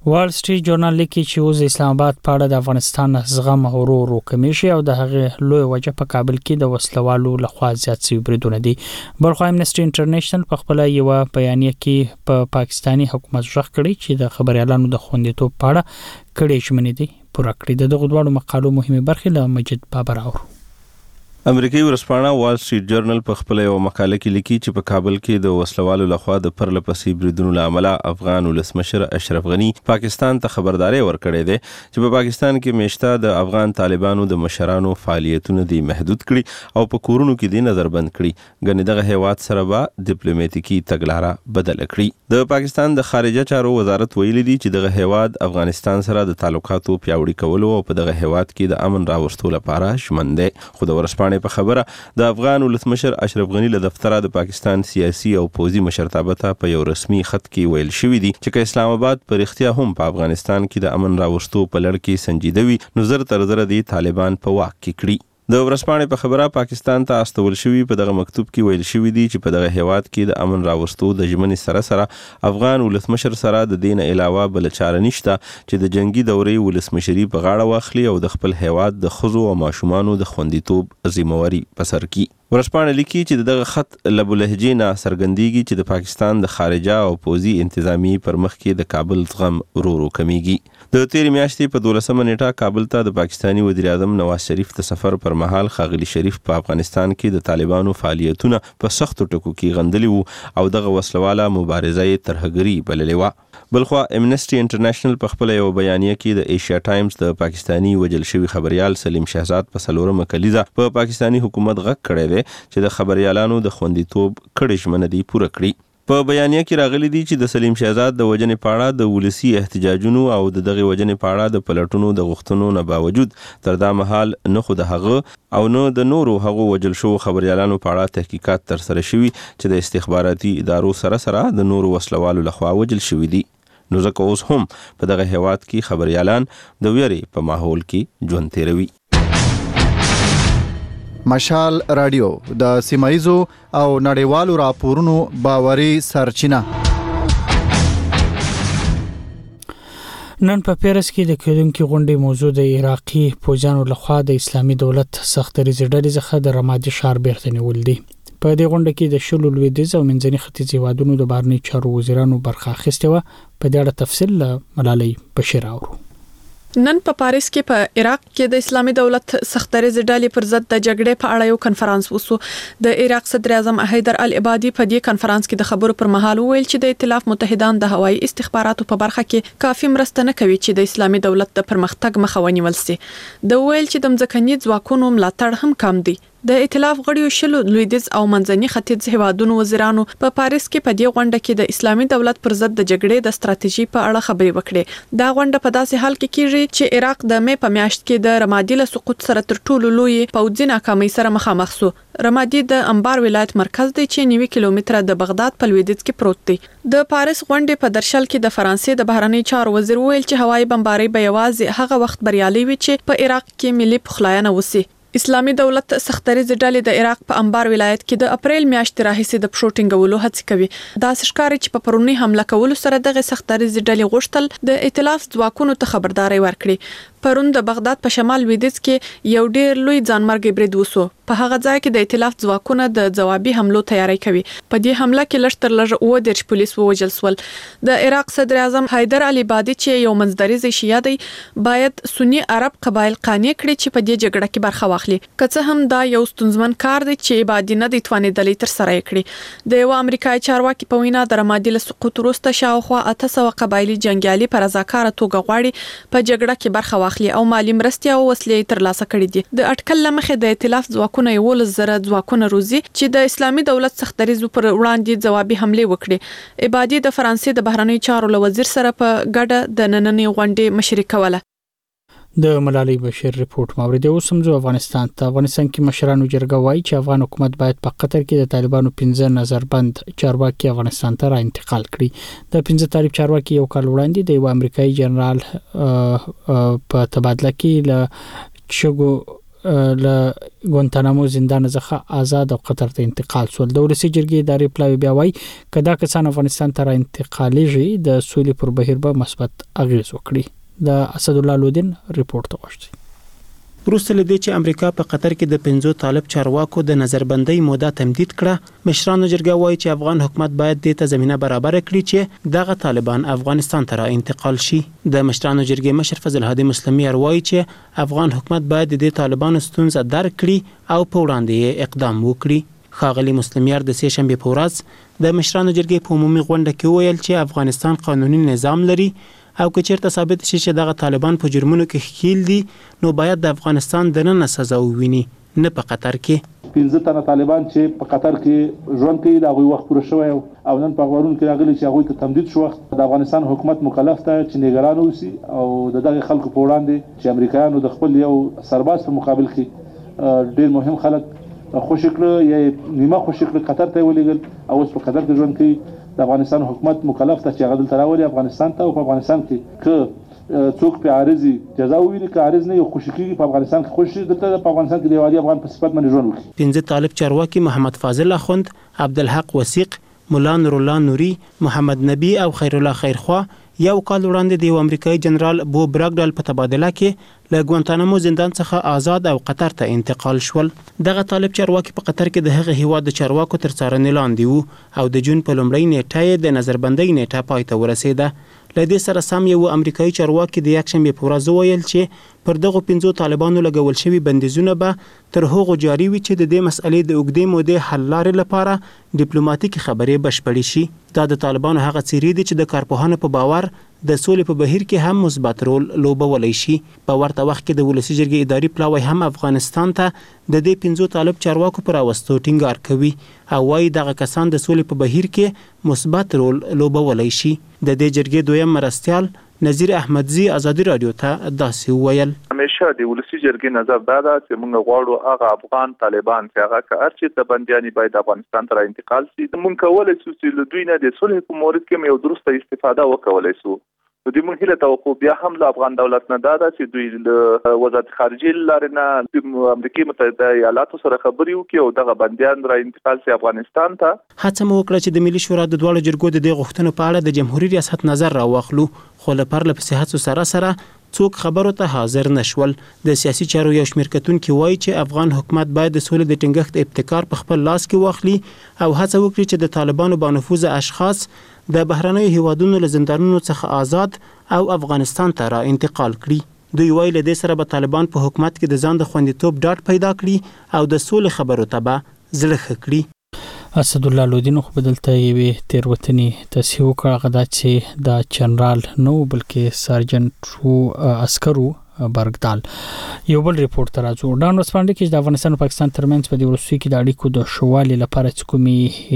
وال سټریټ جورنال لیکي چې اوس اسلام آباد په اړه د افغانستان زغم ورو ورو کمی شي او د هغه لوی وجه په کابل کې د وسلوالو لخوا زیات شوي بریدونه دي. بلخو امنستي انټرنیشنل په خپل یو بیانیه کې په پا پاکستانی حکومت ژغ کړی چې د خبريالانو د خوندیتوب په اړه کړي ژمنې دي پوره کړې. د دغه دوه مقالو مهمه برخه له مجید بابر اورو. امریکایي ورځپاڼه وال سټریټ جورنال په خپل یو مقاله کې لیکي چې په کابل کې د وسلوالو لخوا د پرلپسې بریدونو له امله افغان ولسمشر اشرف غنی پاکستان ته خبرداري ورکړې ده چې په پاکستان کې میشته د افغان طالبانو د مشرانو فعالیتونه دي محدود کړي او په کورونو کې دي نظر بند کړي. ګنې دغه هیواد سره به ډیپلوماټیکي تګلاره بدل کړي. د پاکستان د خارجه چارو وزارت ویلي دی چې دغه هیواد افغانستان سره د تعلقاتو پیاوړي کولو او په دغه هیواد کې د امن راوستلو لپاره ژمن دی. خو د ورځپاڼې په خبره د افغان ولسمشر اشرف غنی له دفتره د پاکستان سیاسي او پوځي مشرتابه ته په یو رسمي خط کې ویل شوی دی چې اسلام آباد پر اختیا هم په افغانستان کې د امن راوستو په لړ کې سنجیده وي نو زر تر زر دي طالبان په واک کې کړي. د ورځپاڼې په خبره پاکستان ته استول شوی په دغه مکتوب کې ویل شوی دی چې په دغه هیواد کې د امن راوستو د ژمنې سره سره افغان ولسمشر سره د دین علاوه بل چاره نشته چې د جنگي دورې ولسمشری په غاړه واخلي او د خپل هیواد د خزو او ماشومانو د خوندیتوب ذمہواری په سر کې. ورځپاڼه لیکي چې دغه خط لبو لهجې نه څرګندېږي چې د پاکستان د خارجه او پوځي انتظامی پر مخ کې د کابل زغم ورو ورو کمیږي. د تیر میاشتې په دولسمه نیټه کابل ته د پاکستانی وزیر اعظم نواز شریف د سفر پر مهال ښاغلي شریف په افغانستان کې د طالبانو فعالیتونه په سختو ټکو کې غندلي وو او دغه وسلواله مبارزه یې ترهګري بللې وه. بلخو امنستي انټرنیشنل په خپل یو بیانیه کې د ایشیا ټایمز د پاکستانی وجل شوی خبريال سلیم شهزاد په سلورمه کلیزه په پاکستانی حکومت غږ کړی دی چې د خبريالانو د خوندیتوب کړي ژمنه دي پوره کړي. په بیانیه کې راغلي دي چې د سلیم شهزاد د وجنې پاړه د ولسی احتجاجونو او د دغه وجنې پاړه د پلټونو د غوښتنو نه باوجود تر دا مهال نه خو د هغه او نه د نورو هغو وجل شو خبريالانو پاړه تحقیقات تر سره شوي چې د استخباراتي ادارو سره سره د نورو وسلوالو لخوا وجل شوي دي. نو ځکه اوس هم په دغه هیواد کې خبريالان د ویرې په ماحول کې ژوند تیروي. مشال رادیو د سیمایزو او نړیوالو راپورونو باوري سرچینه. نن په پیرس کې د کډونکو غونډې موضوع د عراقي پوځیانو لخوا د اسلامي دولت سخت ریزډلې څخه د رمادي ښار بیرته نیول دي. په دې غونډه کې د شلو لویدیځ او منځني ختیځ هیوادونو د بهرنی چارو وزیرانو برخه اخیسته و. په دې اړه تفصیل ملالۍ بشیر اورو. نن په پاریس کې په عراق کې د اسلامي دولت سختري ډلې پر ضد د جګړې په اړه یو کنفرانس وسو. د عراق صدر اعظم حیدر العبادي په دې کنفرانس کې د خبرو پر مهال ویل چې د ائتلاف متحدان د هوایي استخباراتو په برخه کې کافي مرسته نه کوي چې د اسلامي دولت د پرمختګ مخه ونیول شي. د ویل چې د مځکني ځواکونو ملاتړ هم کم دی. د ائتلاف غړیو شلو لویدیځ او منځني ختیځ هیوادونو وزیرانو په پاریس کې په دې غونډه کې د اسلامي دولت پر ضد د جګړې د ستراتیژي په اړه خبرې وکړې. دا غونډه په داسې حال کې کیږي چې عراق د مې په میاشت کې د رمادي له سقوط سره تر ټولو لوی پوځي ناکامۍ سره مخامخ شو. رمادي د انبار ولایت مرکز دی چې نوي کیلومتره د بغداد په لویدیځ کې پروت دی. د پاریس غونډې په درشل کې د فرانسې د بهرنی چارو وزیر ویل چې هوایي بمباري به یوازې هغه وخت بریالي وي چې په عراق کې ملي پخلاینه وسی. اسلامي دولت سختري ډلې د عراق په انبار ولایت کې د اپریل میاشتې راهیسې د پښوټینګولو هڅه کوي. دا ښکاري چې په پرونی حمله کولو سره دغه سختري ډلې غوښتل د ائتلاف ځواکونو ته خبرداري ورکړي. پرون د بغداد په شمال لویدیځ کې یو ډیر لوی ځانمرګي برید وسو. په هغه ځای کې د ائتلاف ځواکونه د جوابي حملو تیاری کوي. په دې حمله کې لږ تر لږه اوه دیرش پولیس ووژل شول. د عراق صدر اعظم حیدر العبادي چې یو منځدریز شیعه دی باید سنی عرب قبایل قانع کړي چې په دې جګړه کې برخه واخلي. که څه هم دا یو ستونزمن کار دی چې عبادي نه دی توانېدلی تر سره کړي. د یو امریکایي چارواکي په وینا د رمادي له سقوط وروسته شاوخوا اته سوه قبایلي جنگیالي په رضاکاره توګه غواړي په جګړه کې برخه واخلي او مالی مرستې او وسلې ترلاسه کړي دي. د اټکل لمخې د ائتلاف ځواکونه یولس زره ځواکونه روزي چې د اسلامي دولت سختریزو پر وړاندې جوابي حمله وکړي. عبادي د فرانسې د بهرنی چارو له وزیر سره په ګډه د نننۍ غونډې مشري کوله. د ملالۍ بشیر ریپورت مورید اوس هم زو افغانستان ته. افغانستان کې مشرانو جرګه وایي چې افغان حکومت باید په قطر کې د طالبانو پنځه نظربند چارواکي افغانستان ته را انتقال کړي. د پنځه تاریخ چارواکي یو کال وړاندې د یو امریکایي جنرال په تبادله کې له چګو له ګوانتانامو زندان څخه آزاد او قطر ته انتقال شول. د ولسی جرګې ادارې پلاوی بیا وایي کدا کسان افغانستان ته را انتقالیږي د سولې پر بهیر به مثبت اغیز وکړي. د اسد الله لودین ریپورت توغشتي. وروسته له دې چې امریکا په قطر کې د پنځو طالب چارواکو د نظربندۍ موده تمدید کړه، مشرانو جرګه وایي چې افغان حکومت باید دې ته زمینه برابر کړي چې دغه طالبان افغانستان ته را انتقال شي. د مشرانو جرګې مشر فضل هادي مسلمي وایي چې افغان حکومت باید د دې طالبانو ستونزه درک کړي او په وړاندې اقدام وکړي. ښاغلي مسلمیار د سې شنبې په ورځ د مشرانو جرګې په عمومي غونډه کې ویل چې افغانستان قانوني نظام لري او که چیرته ثابت شي چې دغه طالبان په جرمونو کې ښکیل دي نو باید د افغانستان دننه سزا وویني، نه په قطر کې. پنځه تنه طالبان چې په قطر کې ژوند کوي د هغوی وخت پوره شوی او نن په اخبارونو کې راغلي چې هغوی ته تمدید شو. د افغانستان حکومت مکلف دی چې نگران اوسي او د دغه خلکو په وړاندې چې امریکایانو د خپل یو سرباز په مقابل کې ډېر مهم خلک خوشي کړه یا نیمه خوشي کړه قطر ته ولېږل او اوس په قطر کې ژوند کوي. د افغانستان حکومت مکلف ته چې هغه دلته راولي افغانستان ته او په افغانستان کې که څوک په عارضي جزا وویني که عارض نه یو خوشي کېږي په افغانستان کې خوشي دلته په افغانستان کې د یوازې افغان په صفت باندې ژوند وکړي. پنځه طالب چارواکي محمد فاضل اخوند، عبدالحق وثیق، مولا نور الله نوري، محمد نبی او خیر الله خیرخوا یو کال وړاندې د یو امریکایي جنرال بو براګډل په تبادله کې له ګوانتانامو زندان څخه آزاد او قطر ته انتقال شول. دغه طالب چارواکي په قطر کې د هغه هیواد د چارواکو تر څارنې لاندې وو او د جون په لومړۍ نیټه یې د نظربندۍ نیټه پای ته ورسېده. له دې سره سم یو امریکایي چارواکي د یکشنبې په ورځ وویل چې پر دغو پنځو طالبانو لګول شوي بندیزونه به تر هغو جاري وي چې د دې مسئلې د اوږدې مودې حل لارې لپاره ډیپلوماټیکي خبرې بشپړې شي. دا د طالبانو هغه څیرې دي چې د کارپوهانو په باور د سولې په بهیر کې هم مثبت رول لوبولی شي. په ورته وخت کې د ولسی جرګې اداري پلاوی هم افغانستان ته د دې پنځو طالب چارواکو پر راوستو ټینګار کوي او وایي دغه کسان د سولې په بهیر کې مثبت رول لوبولی شي. د دې جرګې دویم مرستیال نذیر احمدزی ازادي رادیو ته داسې وویل: همیشه د ولسی جرګې نظر دا ده چې موږ غواړو هغه افغان طالبان چې هغه که هر چېرته بندیان باید افغانستان ته را انتقال شي. موږ کولی شو چې له دوی نه د صلح په مورد کې یو درسته استفاده وکولی شو. نو د موږ هیله توقع بیا هم له افغان دولت نه دا ده چې دوی له وزارت خارجه لارې نه د امریکا متحده ایالاتو سره خبرې وکړي او دغه بندیان را انتقال شي افغانستان ته. هڅه مو وکړه چې د ملي شورا د دواړو جرګو د دې غوښتنو په اړه د جمهوریت ریاست نظر راواخلو، خو له پرله پسې هڅو سره سره څوک خبرو ته حاضر نشول. د سیاسي چارو یو شمېر کتونکي وایي چې افغان حکومت باید د سولې د ټینګښت ابتکار په خپل لاس کې واخلي او هڅه وکړي چې د طالبانو بانفوذه اشخاص د بهرنیو هیوادونو له زندانونو څخه آزاد او افغانستان ته را انتقال کړي. دوی وایي له دې سره به طالبان په حکومت کې د ځان د خوندیتوب ډاډ پیدا کړي او د سولې خبرو ته به زړه ښه کړي. اسد الله لودین خو بدلته یوې تیروتنې تصحیح وکړه، هغه دا چې د جنرال نو بلکې سرجنټ وو عسکرو برګدال. یو بل ریپورت راځو ډان وسپانډ کې د افغانستان او پاکستان ترمنځ په دې ورسوي کې د اړیکو د شوالي لپاره چې کومي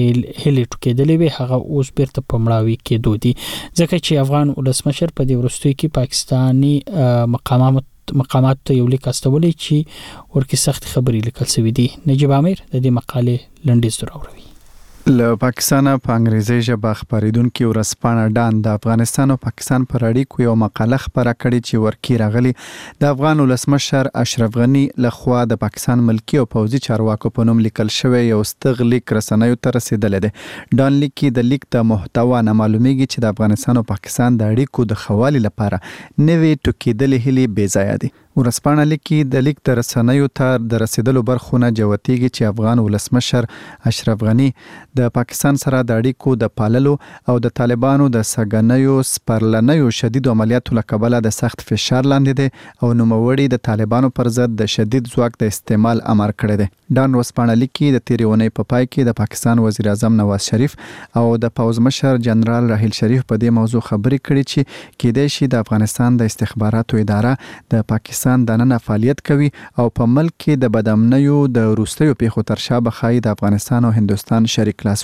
هلې ټکېدلې وي هغه اوس بیرته په مړاوي کې دودي، ځکه چې افغان ولسمشر په دې ورسوي کې پاکستانی مقامات مقامات ته یو لیک استولی چې ورکه سخت خبري لیکل شوی دي. نجیب عامر د دې مقالې لنډیز راوړي. له پاکستان په انګریزي ژبه خبرېدونکو ورسپانه ډان د افغانستان او پاکستان پر اړیکو یو مقاله خبره کړې چې ورکی راغلي د افغان ولسمشر اشرف غنی لخوا د پاکستان ملکی او پوځي چارواکو په نوم لیکل شوی یو ستغ لیک رسنیو ته رسیدلی دی. ډان لیک د لیک د محتوا نه معلومیږي چې د افغانستان او پاکستان د اړیکو د خوالي لپاره نوې ټکېدلې هلې بې ځایه دي. ورسپانه لیکي د لیک د رسنیو ته د رسیدلو برخونه جوتیږي چې افغان ولسمشر اشرف غنی د پاکستان سره د اړیکو د پاللو او د طالبانو د سګنیو سپرلنیو شدید عملیاتو له کبله د سخت فشار لاندې دي او نوموړي د طالبانو پر ضد د شدید ځواک د استعمال امر کړی دی. ډان ورسپانه لیکي د تیرې اونۍ په پای کې د پاکستان وزیر اعظم نواز شریف او د پوځ مشر جنرال راحیل شریف په دې موضوع خبرې کړې چې کېدای شي د افغانستان د استخباراتو اداره د پاکستان دننه فعالیت کوي او په ملک کې د بدامنیو د وروستیو پیښو تر شا به ښایي د افغانستان او هندوستان شریک لاس وي.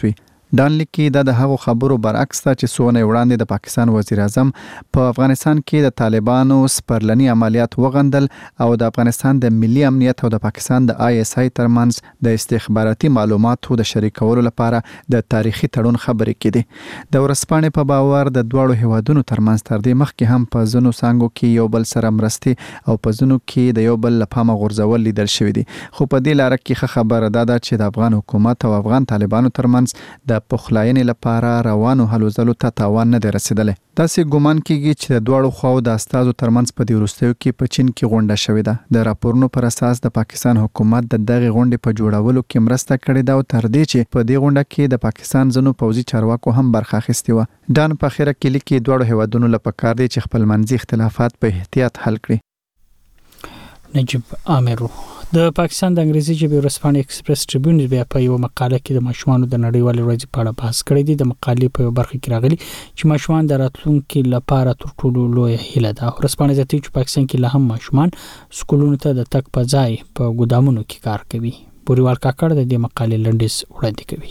ډان لیکي دا د هغو خبرو برعکس ده چې څو نه وړاندې د پاکستان وزیر اعظم په افغانستان کې د طالبانو سپرلني عملیات وغندل او د افغانستان د ملي امنیت او د پاکستان د آی اس آی ترمنځ د استخباراتي معلوماتو د شریکولو لپاره د تاریخي تړون خبرې کړي. د ورځپاڼې په باور د دواړو هیوادونو ترمنځ تر دې مخکې هم په ځینو څانګو کې یو بل سره مرستې او په ځینو کې د یو بل له پامه غورځول لیدل شوي دي. خو په دې لاره کې ښه خبره دا ده چې د افغان حکومت او افغان طالبانو ترمنځ د پخلاینې لپاره روانو هلو ځلو ته تاوان نه دی رسېدلی. داسې ګمان کېږي چې د دواړو خواو د استازو ترمنځ په دې وروستیو کې په چین کې غونډه شوې ده. د راپورونو پر اساس د پاکستان حکومت د دغې غونډې په جوړولو کې مرسته کړې ده او تر دې چې په دې غونډه کې د پاکستان ځینو پوځي چارواکو هم برخه اخیستې وه. ډان په اخره کې لیکي دواړو هیوادونو له پکار دی چې خپل منځي اختلافات په احتیاط حل کړي. نجیب آمرو د پاکستان د انګریزي ژبې ورځپاڼې ایکسپریس ټریبیون بیا په یو مقاله کې د ماشومانو د نړیوالې ورځې په اړه بحث کړی دی. د مقالې په یو برخه کې راغلي چې ماشومان د راتلونکي لپاره تر ټولو لویه هیله ده. ورځپاڼې زیاتوي چې پاکستان کې لا هم ماشومان سکولونو ته د تګ په ځای په ګودامونو کې کار کوي. بوریوال کاکړ د دې مقالې لنډیز وړاندې کوي.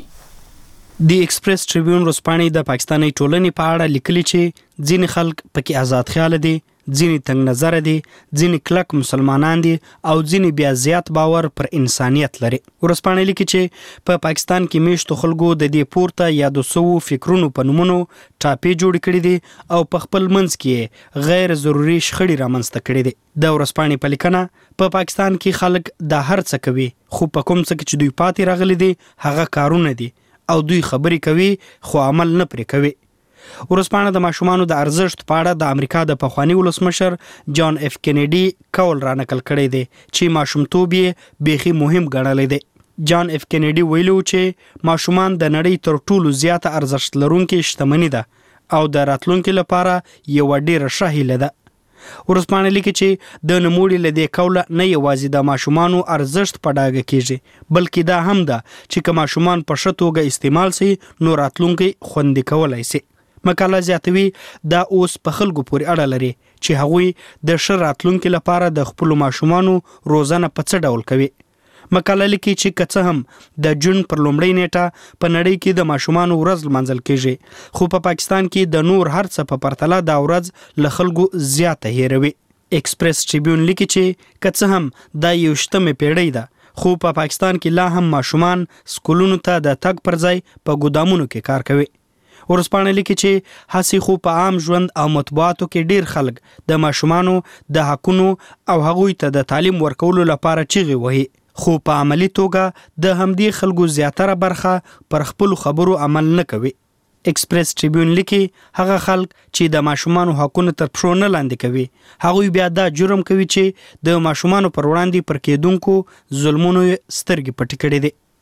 د ایکسپریس ټریبیون ورځپاڼې د پاکستاني ټولنې په اړه لیکلي چې ځینې خلک پکې آزاد خیال دي، ځینې تنگ نظر دي، ځینې کلک مسلمانان دي او ځینې بیا زیات باور پر انسانیت لري. ورځپاڼې لیکي چې په پاکستان کې میشتو خلکو د دې پورته یادو سوو فکرونو په نومونو ټاپې جوړې کړې دي او په خپل منځ کې غیر ضروري شخړې رامنځته کړې دي. د ورځپاڼې په لیکنه په پاکستان کې خلک دا هر څه کوي، خو په کوم څه کې چې دوی پاتې راغلي دي هغه کارونه دي او دوی خبرې کوي خو عمل نه پرې کوي. ورځپاڼه د ماشومانو د ارزښت په اړه د امریکا د پخواني ولسمشر جان اف کینیډي کول را نقل کړی دی چې ماشومتوب یې بیخي مهم ګڼلی دی. جان اف کینیډي ویلو چې ماشومان د نړۍ تر ټولو زیاته ارزښت لرونکې شتمني ده او د راتلونکي لپاره یوه ډېره ښه هیله ده. ورځپاڼه لیکي چې د نوموړي له دې قوله نه یوازې د ماشومانو ارزښت په ډاګه کیږي، بلکې دا هم ده چې که ماشومان په ښه توګه استعمال سي نو راتلونکی خوندي کولی سي. مقاله زیاتوي دا اوس په خلکو پورې اړه لري چې هغوی د ښه راتلونکي لپاره د خپلو ماشومانو روزنه په څه ډول کوي. مقاله لیکي چې که څه هم د جون پر لومړۍ نیټه په نړۍ کې د ماشومانو ورځ لمانځل کیږي، خو په پاکستان کې د نور هر څه په پرتله دا ورځ له خلکو زیاته هیروي. ایکسپریس ټریبیون لیکي چې که څه هم دا یو شتمه پیړۍ ده، خو په پاکستان کې لا هم ماشومان سکولونو ته د تګ پر ځای په ګودامونو کې کار کوي. ورځپاڼه لیکي چې هسې خو په عام ژوند او مطبوعاتو کې ډیر خلک د ماشومانو د حقونو او هغوی ته د تعلیم ورکولو لپاره چیغې وهي، خو په عملی توګه د همدې خلکو زیاتره برخه پر خپلو خبرو عمل نه کوي. ایکسپریس ټریبیون لیکي هغه خلک چې د ماشومانو حقونه تر پښو نه لاندې کوي، هغوی بیا دا جرم کوي چې د ماشومانو پر وړاندې پر کېدونکو ظلمونو سترګې پټې کړې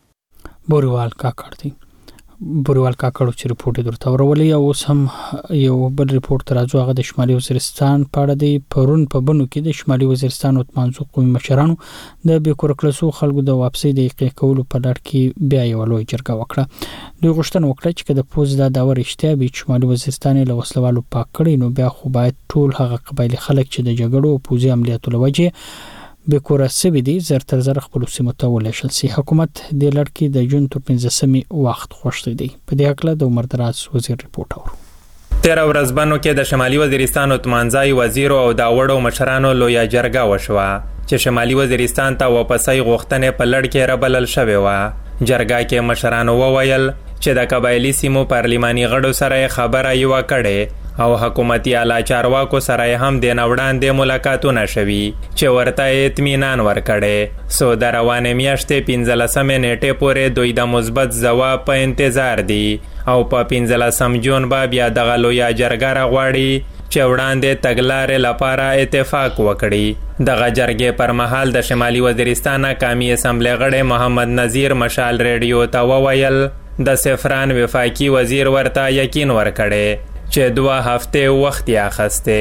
دي. بوریوال کاکړ دی. بوریوال کاکړ چې رپورټ درته ورولې او اوس هم یو بل رپورټ راځو، هغه د شمالي وزیرستان په اړه دی. پرون په بنو کې د شمالي وزیرستان او منځو قومي مشرانو د بې کور کړسو خلکو د واپسۍ د یقین کولو په لړ کې بیا یو لوی جرګه وکړه. دوی غوښتنه وکړه چې د پوز دا داور رښتیا به شمالي وزیرستان له وسلوالو پاک کړي، نو بیا خو باید ټول هغه قبایلی خلک چې د جګړو او پوزي عملیاتو لوجه به کور سوي دي زر تر زر خپل سیمه ته ولېشل سي. حکومت د لړکی د جون تر پنځمې وخت خوښ دی. په دې اړه د عمر دراز وزیر رپورټ اورو. تیر ورځ بنو کې د شمالي وزیرستان او تمانځای وزیر او دا وړو مشرانو لوی جرګه وشوه چې شمالي وزیرستان ته واپسۍ غوښتنې په لړ کې ربلل شوې و. جرګه کې مشرانو وویل چې د قبایلی سیمو پارلماني غړو سره خبره یو کړي او حکومتي اعلی چارواکو سره هم د نوړاندې ملاقاتونه شوي چې ورته اطمینان ورکړي. سو د روانې میاشتې پنځلسمې نیټې پورې دوی د مثبت ځواب په انتظار دي او په پنځلسم جون به بیا دغه لویه جرګه راغواړي چې وړاندې تګلارې لپاره اتفاق وکړي. دغه جرګې پر مهال د شمالي وزیرستان قومي اسمبلی غړی محمد نذیر مشال ریډیو ته وویل د سفران وفاقي وزیر ورته یقین ورکړي چې دوه هفته وخت یې اخسته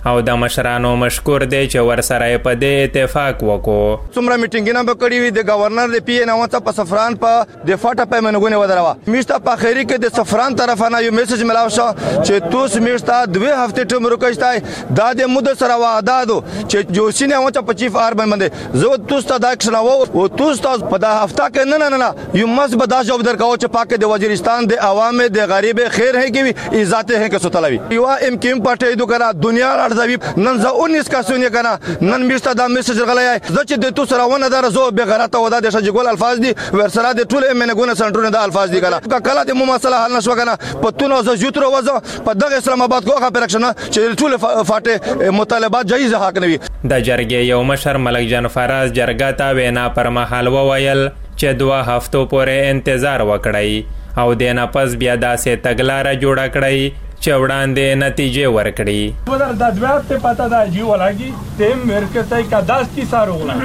او د مشرانو مشکور دی چې ورسره په دې اتفاق وکړو. څومره میټینګونه به کړي وي د گورنر د پی ان اوته په سفران په د فاټه پیمنګونه ودروا میشته په خیری کې د سفران طرفانه یو میسج ملاو شو چې توس میشته دوه هفته ټیم روکشتای دا د مود سره وعده دو چې جوشینه اوته په چیف آر باندې زه توس ته دا کښنه وو او توس ته په دا هفته کې نه نه نه یو مس به دا جواب درکاو چې پاک د وزیرستان د عوام د غریب خیر ہے کی عزت ہے کہ سوتلوی یو ام کیم پټې دو کرا دنیا راځوي نن ز انیس کا سونی کنه نن میشته دا میسج غلای ز چې د تو سره ونه در زو به غلطه ودا د شجګول الفاظ دي ورسره د ټول امنګونه سنټرونه د الفاظ دي کنه کله د مو مسله حل نشو کنه پتونو ز جوترو وځه په دغه اسلام آباد کوه پرکشن چې ټول فاټه مطالبات جایز حق نوي. د جرګې یو مشر ملک جان فراز جرګه ته وینا پر مهال وویل چې دوه هفتو پورې انتظار وکړي او د نه پس بیا داسې تګلاره جوړه کړئ چې وړاندې نتیجې ورکړي. ودر د دوه هفته پتا دا جی ولاګي تیم ورکته کا داس کی سارغلا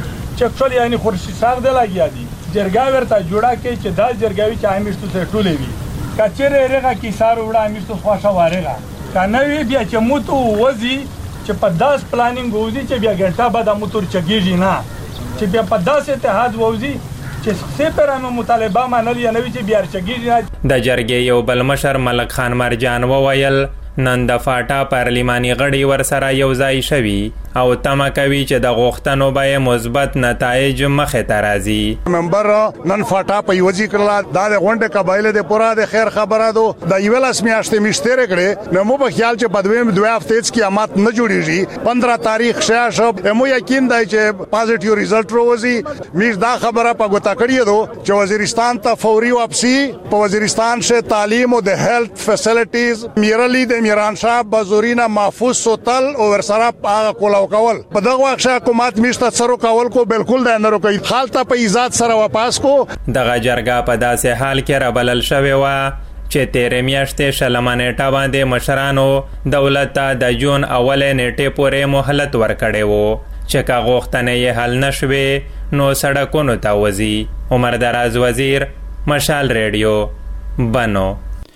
چکچل یعنی خورشید ساغ د لاګیا دي جرګه ورته جوړه کې چې دا جرګاوي چې امیشتو سره ټولې وي کچره رغه کی سار وړه امیشتو خواشه وارغه کنه وی بیا چې موتو وزي چې په داس پلانینګ وزي چې بیا ګټه به د موتور چګیږي نه چې بیا په داس اتحاد وزي چې سپرانو مطالبه منل یا نوې چې بیا چګیږي. د جرګې یو بل مشر ملک خان مرجان وویل نن د فاټا پارلیماني غړي ورسره یو ځای شوي او تمه کوي چې د غوښتنو به مثبت نتایج مخې ته راځي. ممبر نن فاټا په یوځي کړل دا د غونډه قبایل د پورا د خیر خبره دو د یو لاس میاشتې میشتره کړي نو مو په خیال چې په دویم دوه هفته کې امات نه جوړیږي پندرہ تاریخ شاه مو یقین دی چې پازیټیو ریزلټ وروزي میش دا خبره په ګوتا کړی دو چې وزیرستان ته فوري واپسی په وزیرستان شه تعلیم او د هیلث فیسیلیټیز میرلی د میران شاه بزورینا محفوظ سوتل او ورسره هغه کولاو کول په دغه وخت حکومت میشته سره کول کو بالکل د نه کوي حالت په ایجاد سره واپس کو. دغه جرګه په داسې حال کې رابلل شوی و چې تیرې میاشتې شلمه نیټه باندې مشرانو دولت ته د جون اولې نیټې پورې مهلت ورکړی و چې که غوښتنې یې حل نشوې نو سړکونو ته وځي. عمر دراز وزیر مشال ریډیو بنو.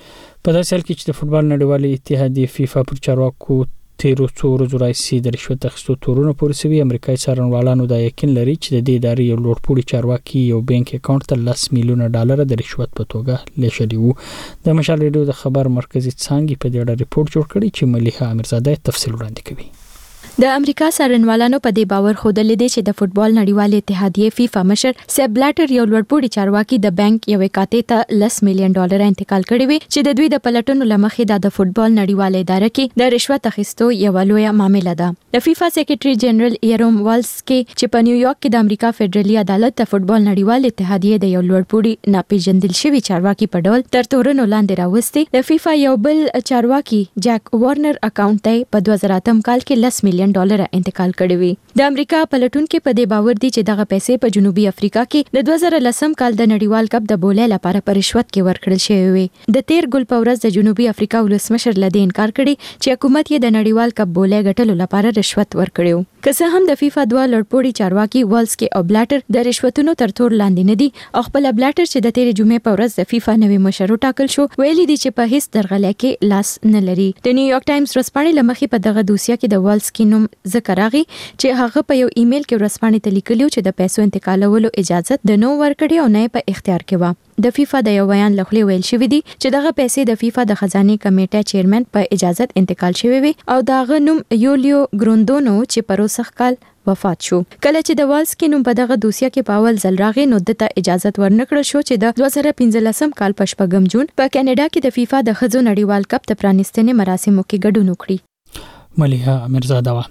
په داسې حال کې چې د فوټبال نړیوالې اتحادیې فیفا پر چارواکو تیرو څو ورځو راهیسې د رشوت اخیستو تورونه پورې شوي امریکایي څارنوالانو دا یقین لري چې د دې ادارې یو لوړپوړي چارواکي یو بانک اکاونټ ته لس میلیونه ډالر د رشوت په توګه لیږلي وو. د مشال ریډیو د خبر مرکزي څانګې په دې اړه ریپورت جوړ کړی چې ملیحه امیرزاده تفصیل وړاندې کوي. د امریکا څارنوالانو په دې باور خوده لیدي چې د فوټبال نړیوالې اتحادیې فیفا مشر سیب بلاټر یو لوړپوړي چارواکي د بانک یو کاته ته لس میلیون ډالر انتقال کړی وي چې د دوی د پلټنو لمخې د فوټبال نړیوالې ادارې کې د رشوت اخیستو یو لوی معاملې ده. د فیفا سیکریټري جنرال ایروم والز کې چې په نیویارک کې د امریکا فدرالي عدالت د فوټبال نړیوالې اتحادیې د یو لوړپوړي ناپېژندل شوی چارواکي په ډول تر تورنو لاندې راوستي. د فیفا یو بل چارواکي جک وارنر اکاونټ ته په دوه زره اتم کال کې لس میلیون ډالر انتقال کړی وي. د امریکا پلټونکو په دې باور دي چې دغه پیسې په جنوبي افریقا کې د دوه زره لسم کال د نړیوال کپ د بولې لپاره په رشوت کې ورکړل شوی وي. د تیر ګل په ورځ د جنوبي افریقا ولسمشر لدی انکار کړی چې حکومت یې د نړیوال کپ بولې ګټلو لپاره رشوت ورکړیو. که څه هم د فیفا دوه لوړپوړي چارواکي والز کې او بلاټر د رشوتونو تر تور لاندې نه دي او خپل بلاټر چې د تیر جمعې په ورځ د فیفا نوی مشر ټاکل شو ویلي دي چې په هیڅ درغلۍ کې لاس نه لري. د نیویارک ټایمز ورځپاڼې لمخې په دغه دوسیه کې د والز کې نوم ذکر راغی چې هغه په یو ایمیل کې ورځپاڼې ته لیکلي چې د پیسو انتقالولو اجازه د نو ورکړي او نه په اختیار کې و. د فیفا د یو بیان لخوا ویل شوی دی چې دغه پیسې د فیفا د خزانه کمیټه چیرمن په اجازه انتقال شوی وي او دغه نوم یولیو ګروندونو چې پروسخ کال وفات شو. کله چې د والز کې نوم په دغه دوسیه کې په اول ځل راغی نو دته اجازه ورنکړه شو چې د دوه زره پنځلسم کال په شپږم جون په کاناډا کې د فیفا د خزو نړیوال کپ د پرانیستنې مراسمو کې ګډون وکړي. ملیحه امیرزاده.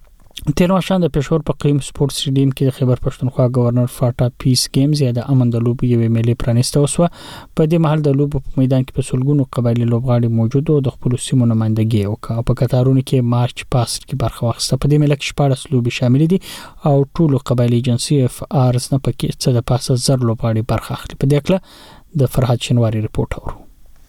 تیر ماښام د پېښور په قیم سپورت سټیډیم کې د خیبر پښتونخوا گورنر فاټا پیس گیمز یا د امن د لوبو یوې میلې پرانیسته وسوه. په دې مهال د لوبو په میدان کې په سلګونو قبایلی لوبغاړي موجود او د خپل سیمو نمائندګي وکړه. په قطارونو کې مارچ پاست کې برخه واخیسته. په دې میله کې شپږ لوبې شامل دي او ټولو قبایلی جنسي اف آرز نه پکې څه د پاسه زر لوبغاړي برخه اخلي. په دې اړه د فرحت شنواری ریپورت اورو.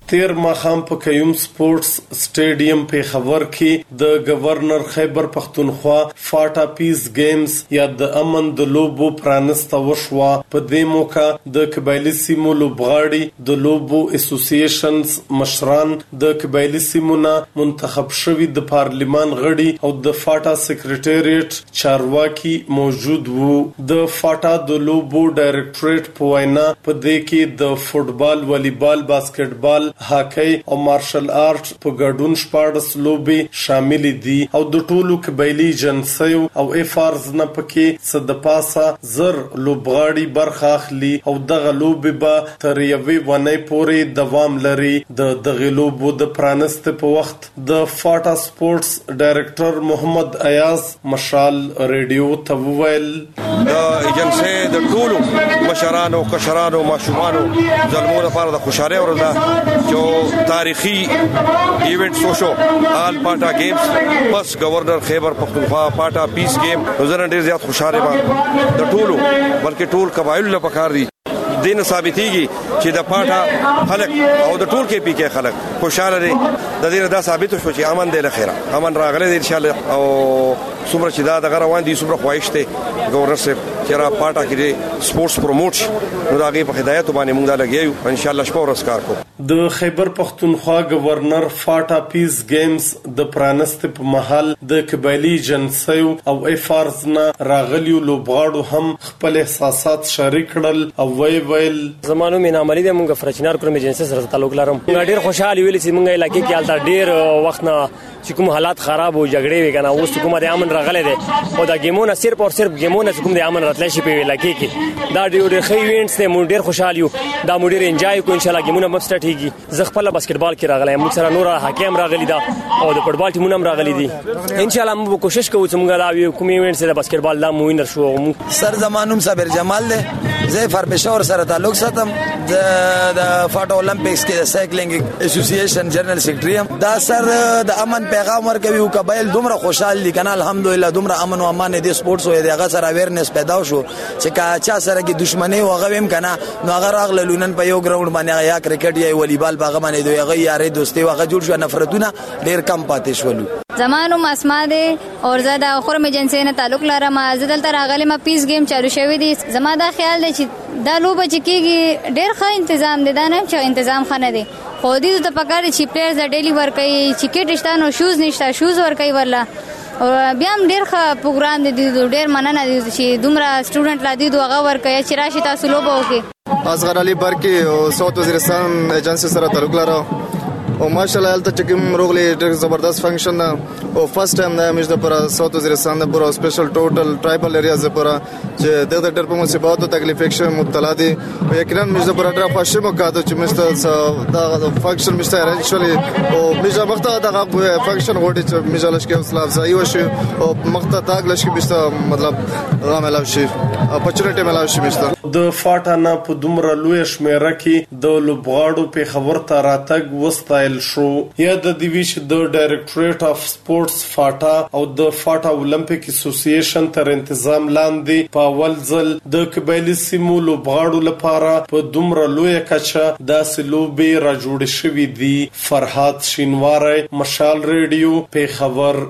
تیر ماخام په کيوم سپورتس سټیډیم په خبر کې د گورنر خیبر پختونخوا فاټا پیس گیمز یا د امن د لوبو پرانسته وشوا. په دې موقع د قبایلی سیمو لوبغاړي د لوبو اسوسییشنز مشران د قبایلی سیمونه منتخب شوی د پارلیمان غړي او د فاټا سیکریټریټ چارواکي موجود وو. د فاټا د لوبو ډایریکټریټ په وینا په دې کې د فوټبال، والیبال، باسکټبال، هاکی او مارشل آرټ په ګډون شپاړس لوبې شامل دي او د ټولو قبایلی جنسیو او افارز نه پکې صد پاسه زر لوبغاړي برخه اخلي او دغه لوبې به تر یوې ونې پورې دوام لري. د دغه لوبو د پرانست په وخت د فاټا سپورتس ډایریکټر محمد ایاز مشال ریډیو ته وویل د ایجنسی د ټولو مشرانو کشرانو ماشومانو زلمو لپاره د خوشاله ورځ جو تاریخی ایونت سوشو آل پاٹا گیمز پس گورنر خیبر پختونخوا پاٹا پیس گیم نظر ډیر زیات خوشاله با د ټولو بلکې ټول قبایل له پکار دي دین ثابتېږي چې د پاټا خلک او د ټول کې پی کې خلک خوشاله دي. د دې دا ثابت شو چې امن دی له خیره امن راغلی دی ان شاء الله او څومره چې دا د روان دي څومره خواهش ته گورنر صاحب چې را پاټا کې سپورتس پروموټ نو دا غي په هدایت باندې موږ دا لګیو ان شاء الله شپه ورځ کار کوو. د خیبر پختونخوا گورنر فاټا پیس گیمز د پرانست په محل د قبایلی جنسیو او افارز نه راغلیو لوبغاړو هم خپل احساسات شریک کړل او وی ویل زمانو مینا عملی د موږ فرچنار کورم ایجنسی سره تعلق لرم. موږ ډیر خوشاله ویل چې موږ علاقې کې حالت ډیر وخت نه چې کوم حالات خراب او جګړې وي کنه اوس کومه د امن راغله ده او دا گیمونه صرف او صرف گیمونه کوم د امن راتلای شي په علاقې کې دا ډیر ښه ایونټس ته موږ ډیر خوشاله یو دا موږ ډیر انجوای کوو ان شاء الله گیمونه مب سټارټيږي. زه خپل باسکټبال کې راغلی موږ سره نور حکیم راغلی دا او د فوټبال ټیمونه هم راغلي دي. ان شاء الله موږ کوشش کوو چې موږ دا کوم ایونټس د باسکټبال دا مو وینر شو. سر زمانوم صابر جمال ده زه فرپېښور سره تعلق ساتم د فاټا اولمپکس کې د سایکلینګ اسوسییشن جنرال سیکریټری دا سر د امن پیغام ورکوي او قبایل دومره خوشاله دي کنه الحمدلله دومره امن او امان دي سپورتس او دغه سره اویرنس پیدا شو چې کا چا سره کې دښمنی او غویم کنه نو هغه راغله لونن په یو ګراوند باندې یا کرکټ یا والیبال باغ باندې دوی هغه یاري دوستي واغه جوړ شو نفرتونه ډیر کم پاتې شول. زمانو مسما ده او زدا خرم ایجنسی نه تعلق لرم زدل تر غلی ما پیس گیم چالو شوی دي زما دا خیال دی چې دا لوبه چې کیږي ډیر ښه تنظیم دي دا نه چې تنظیم خنه دي خو دې ته پکاره چې پلیئرز د ډیلی ورک کوي چې کټ نشته نو شوز نشته شوز ور کوي ورلا او بیا هم ډیر ښه پروګرام دي ډیر مننه دي چې دومره سټوډنټ لا دي دوغه ور کوي چې راشي تاسو لوبه وکي. اصغر علي برکی او ساوث وزیرستان ایجنسی سره تعلق لرم او ماشاءالله هلته چې کوم روغلی ډېر زبردست فنکشن ده او فرست ټایم دا موږ د پر ساوث وزیرستان د پورا سپیشل ټوټل ټرایبل ایریاز پر چې د ډېر په مصیبات او تکلیف کې مبتلا دي او یقینا موږ د پر ډېر خوشی مو کاته چې موږ دا فنکشن موږ ته ارنجولي او موږ مخته دا فنکشن غوډي چې موږ لږ کې اصلاح ځای وشي او مخته تاګ لږ کې بيسته مطلب راملاو شي اپورچونټی ملاو شي موږ د فاټا نه په دومره لوی شمیره کې د لوبغاړو په خبر ته راتګ وستا شو یا د دیویش د ډایریکټریټ اف سپورتس فاټا او د فاټا اولمپیک اسوسییشن تر تنظیم لاندې په اول ځل د قبایلی سیمو لوبغاړو لپاره په دومره لوی کچه داسې لوبې را جوړې شوې دي. فرحات شینواری مشال ریډیو په خبر.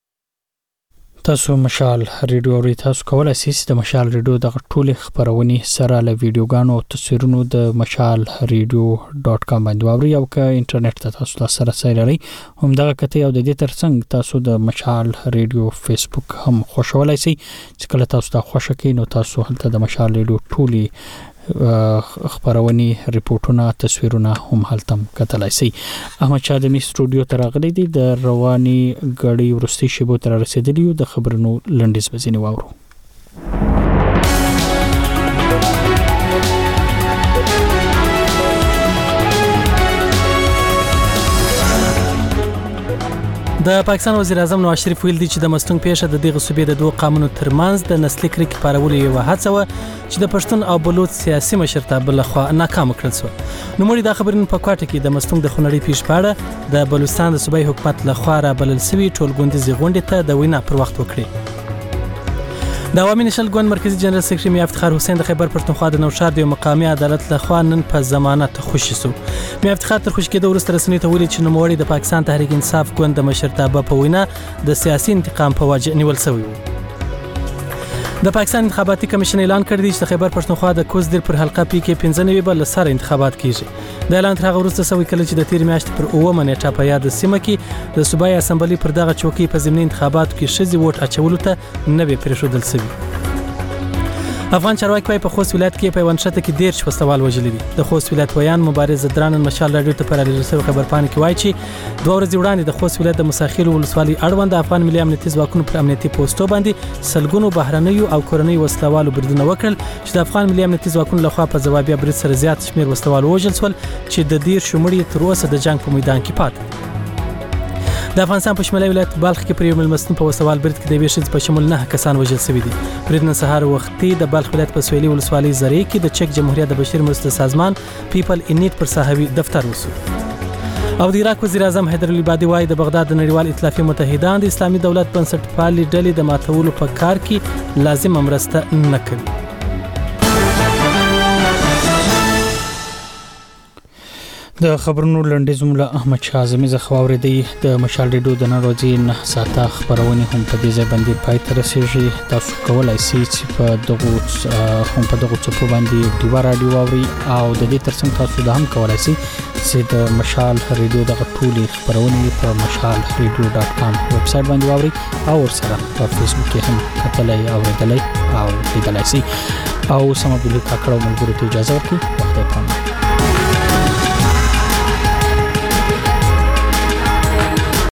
تاسو مشال ریډیو اورئ تاسو کولای شئ د مشال ریډیو د ټولې خبرونې سره له ویډیوګانو او تصویرونو د مشال ریډیو ډاټ کام باندې واورئ او که انټرنیټ ته تاسو سره سره لري هم دغه کته او د دې ترڅنګ تاسو د مشال ریډیو فیسبوک هم خوشولای شئ چې کله تاسو ته خوښ کړئ نو تاسو هلته د مشال ریډیو ټولې خبرونی ریپورتونه تصویرونه هم هلته کتلای شي. احمد شاه د می سټوډیو ته راغلی دی د رواني غړي ورستي شبو تر رسیدلی د خبرونو لنډیز بزینی واورو. د پاکستان وزیر اعظم نواز شریف ویل دی چې د مستونګ پیښه د دغه صوبې د دوه قومونو ترمنځ د نسلي کرکې پارولو یو هڅه و چې د پښتون او بلوچ سیاسي مشرتابه له خوا ناکام کړل شو. نو مړي دا خبرونه په کوټه کې د مستونګ د خونړۍ پیښې په اړه د بلوچستان د صوبایي حکومت له خوا را بلل شوی ټولګوندیزي غونډې ته د وینا پر وخت وکړي. د عوامي نشل ګوند مرکزی جنرال سکرټری میا افتخار حسین د خیبر پښتونخوا د نوشهر د مقامی عدالت لخوا نن په ضمانت خوشی سو. میا افتخار تر خوشی کېدو وروسته رسنۍ ته ویلي چې نوموړی د پاکستان تحریک انصاف ګوند د مشرتابه په وینا د سیاسي انتقام په وجه نیول شوی و. د پاکستان انتخاباتي کمیشن اعلان کړی دی چې د خیبر پښتونخوا د کوزدر پر حلقه پی کې پنځه نوي بل سره انتخابات کیږي. د اعلان تر هغه وروسته سوي کله چې د تیر میاشتې پر اووه منېټه په یاد سیمه کې د صوبایي اسمبلی پر دغه چوکۍ په ضمني انتخاباتو کې ښځې ووټ اچولو ته نه وي پرېښودل شوي. افغان چارواکي وايي په خوست ولایت کې په یو نښته کې دیرش وسلوال وژلي دي. د خوست ولایت ویان مبارز درانن مشال راډیو ته پر راډیو سره خبرپاڼه کې وایي چې دوه ورځې وړاندې د خوست ولایت د مساخیل ولسوالۍ اړوند د افغان ملي امنیتي ځواکونو پر امنیتي پوسټو باندې سلګونو بهرنیو او کورنیو وسلوالو بریدونه وکړل چې د افغان ملي امنیتي ځواکونو لخوا په ځوابي برید سره زیات شمیر وسلوال وژل شول چې د دیر شمړي تر اوسه د جنگ په میدان کې پاتې. د افغانستان په شمالي ولایت بالخ کې پر یو ملمستون په وسوال برید کې د یوې ښځې په شمول نه کسان وژل شوي دي. برید نن سهار وختي د بالخ ولایت په سویلي ولسوالۍ زری کې د چک جمهوریت د بشري مرستو سازمان پیپل انیټ پر صحوي دفتر وسو. او د عراق وزیر اعظم حیدر العبادي وايي د بغداد د نړیوال ائتلاف متحدان د اسلامي دولت بنسټپالي ډلې د ماتولو په کار کې لازم مرسته نه کوي. د خبرونو لنډیز مله احمد شاه اعظمي زخواوري دی د مشال ریډیو د نن ورځې نه ساعته خبرونه هم په دې ځای باندې پای ته رسیږي. تاسو کولای شئ چې په دغه هم په دغه څپو باندې ډیوا رادیو اوري او د دې ترڅنګ تاسو د هم کولای شئ چې د مشال ریډیو د ټولي خبرونه په مشال ریډیو ډاټ کام ویب سټ باندې اوري او ورسره په فیسبوک کې هم کتلای او ورته او لیدلای شئ او سم بل تا کړو ملګرو ته اجازه ورکړئ. وخت پام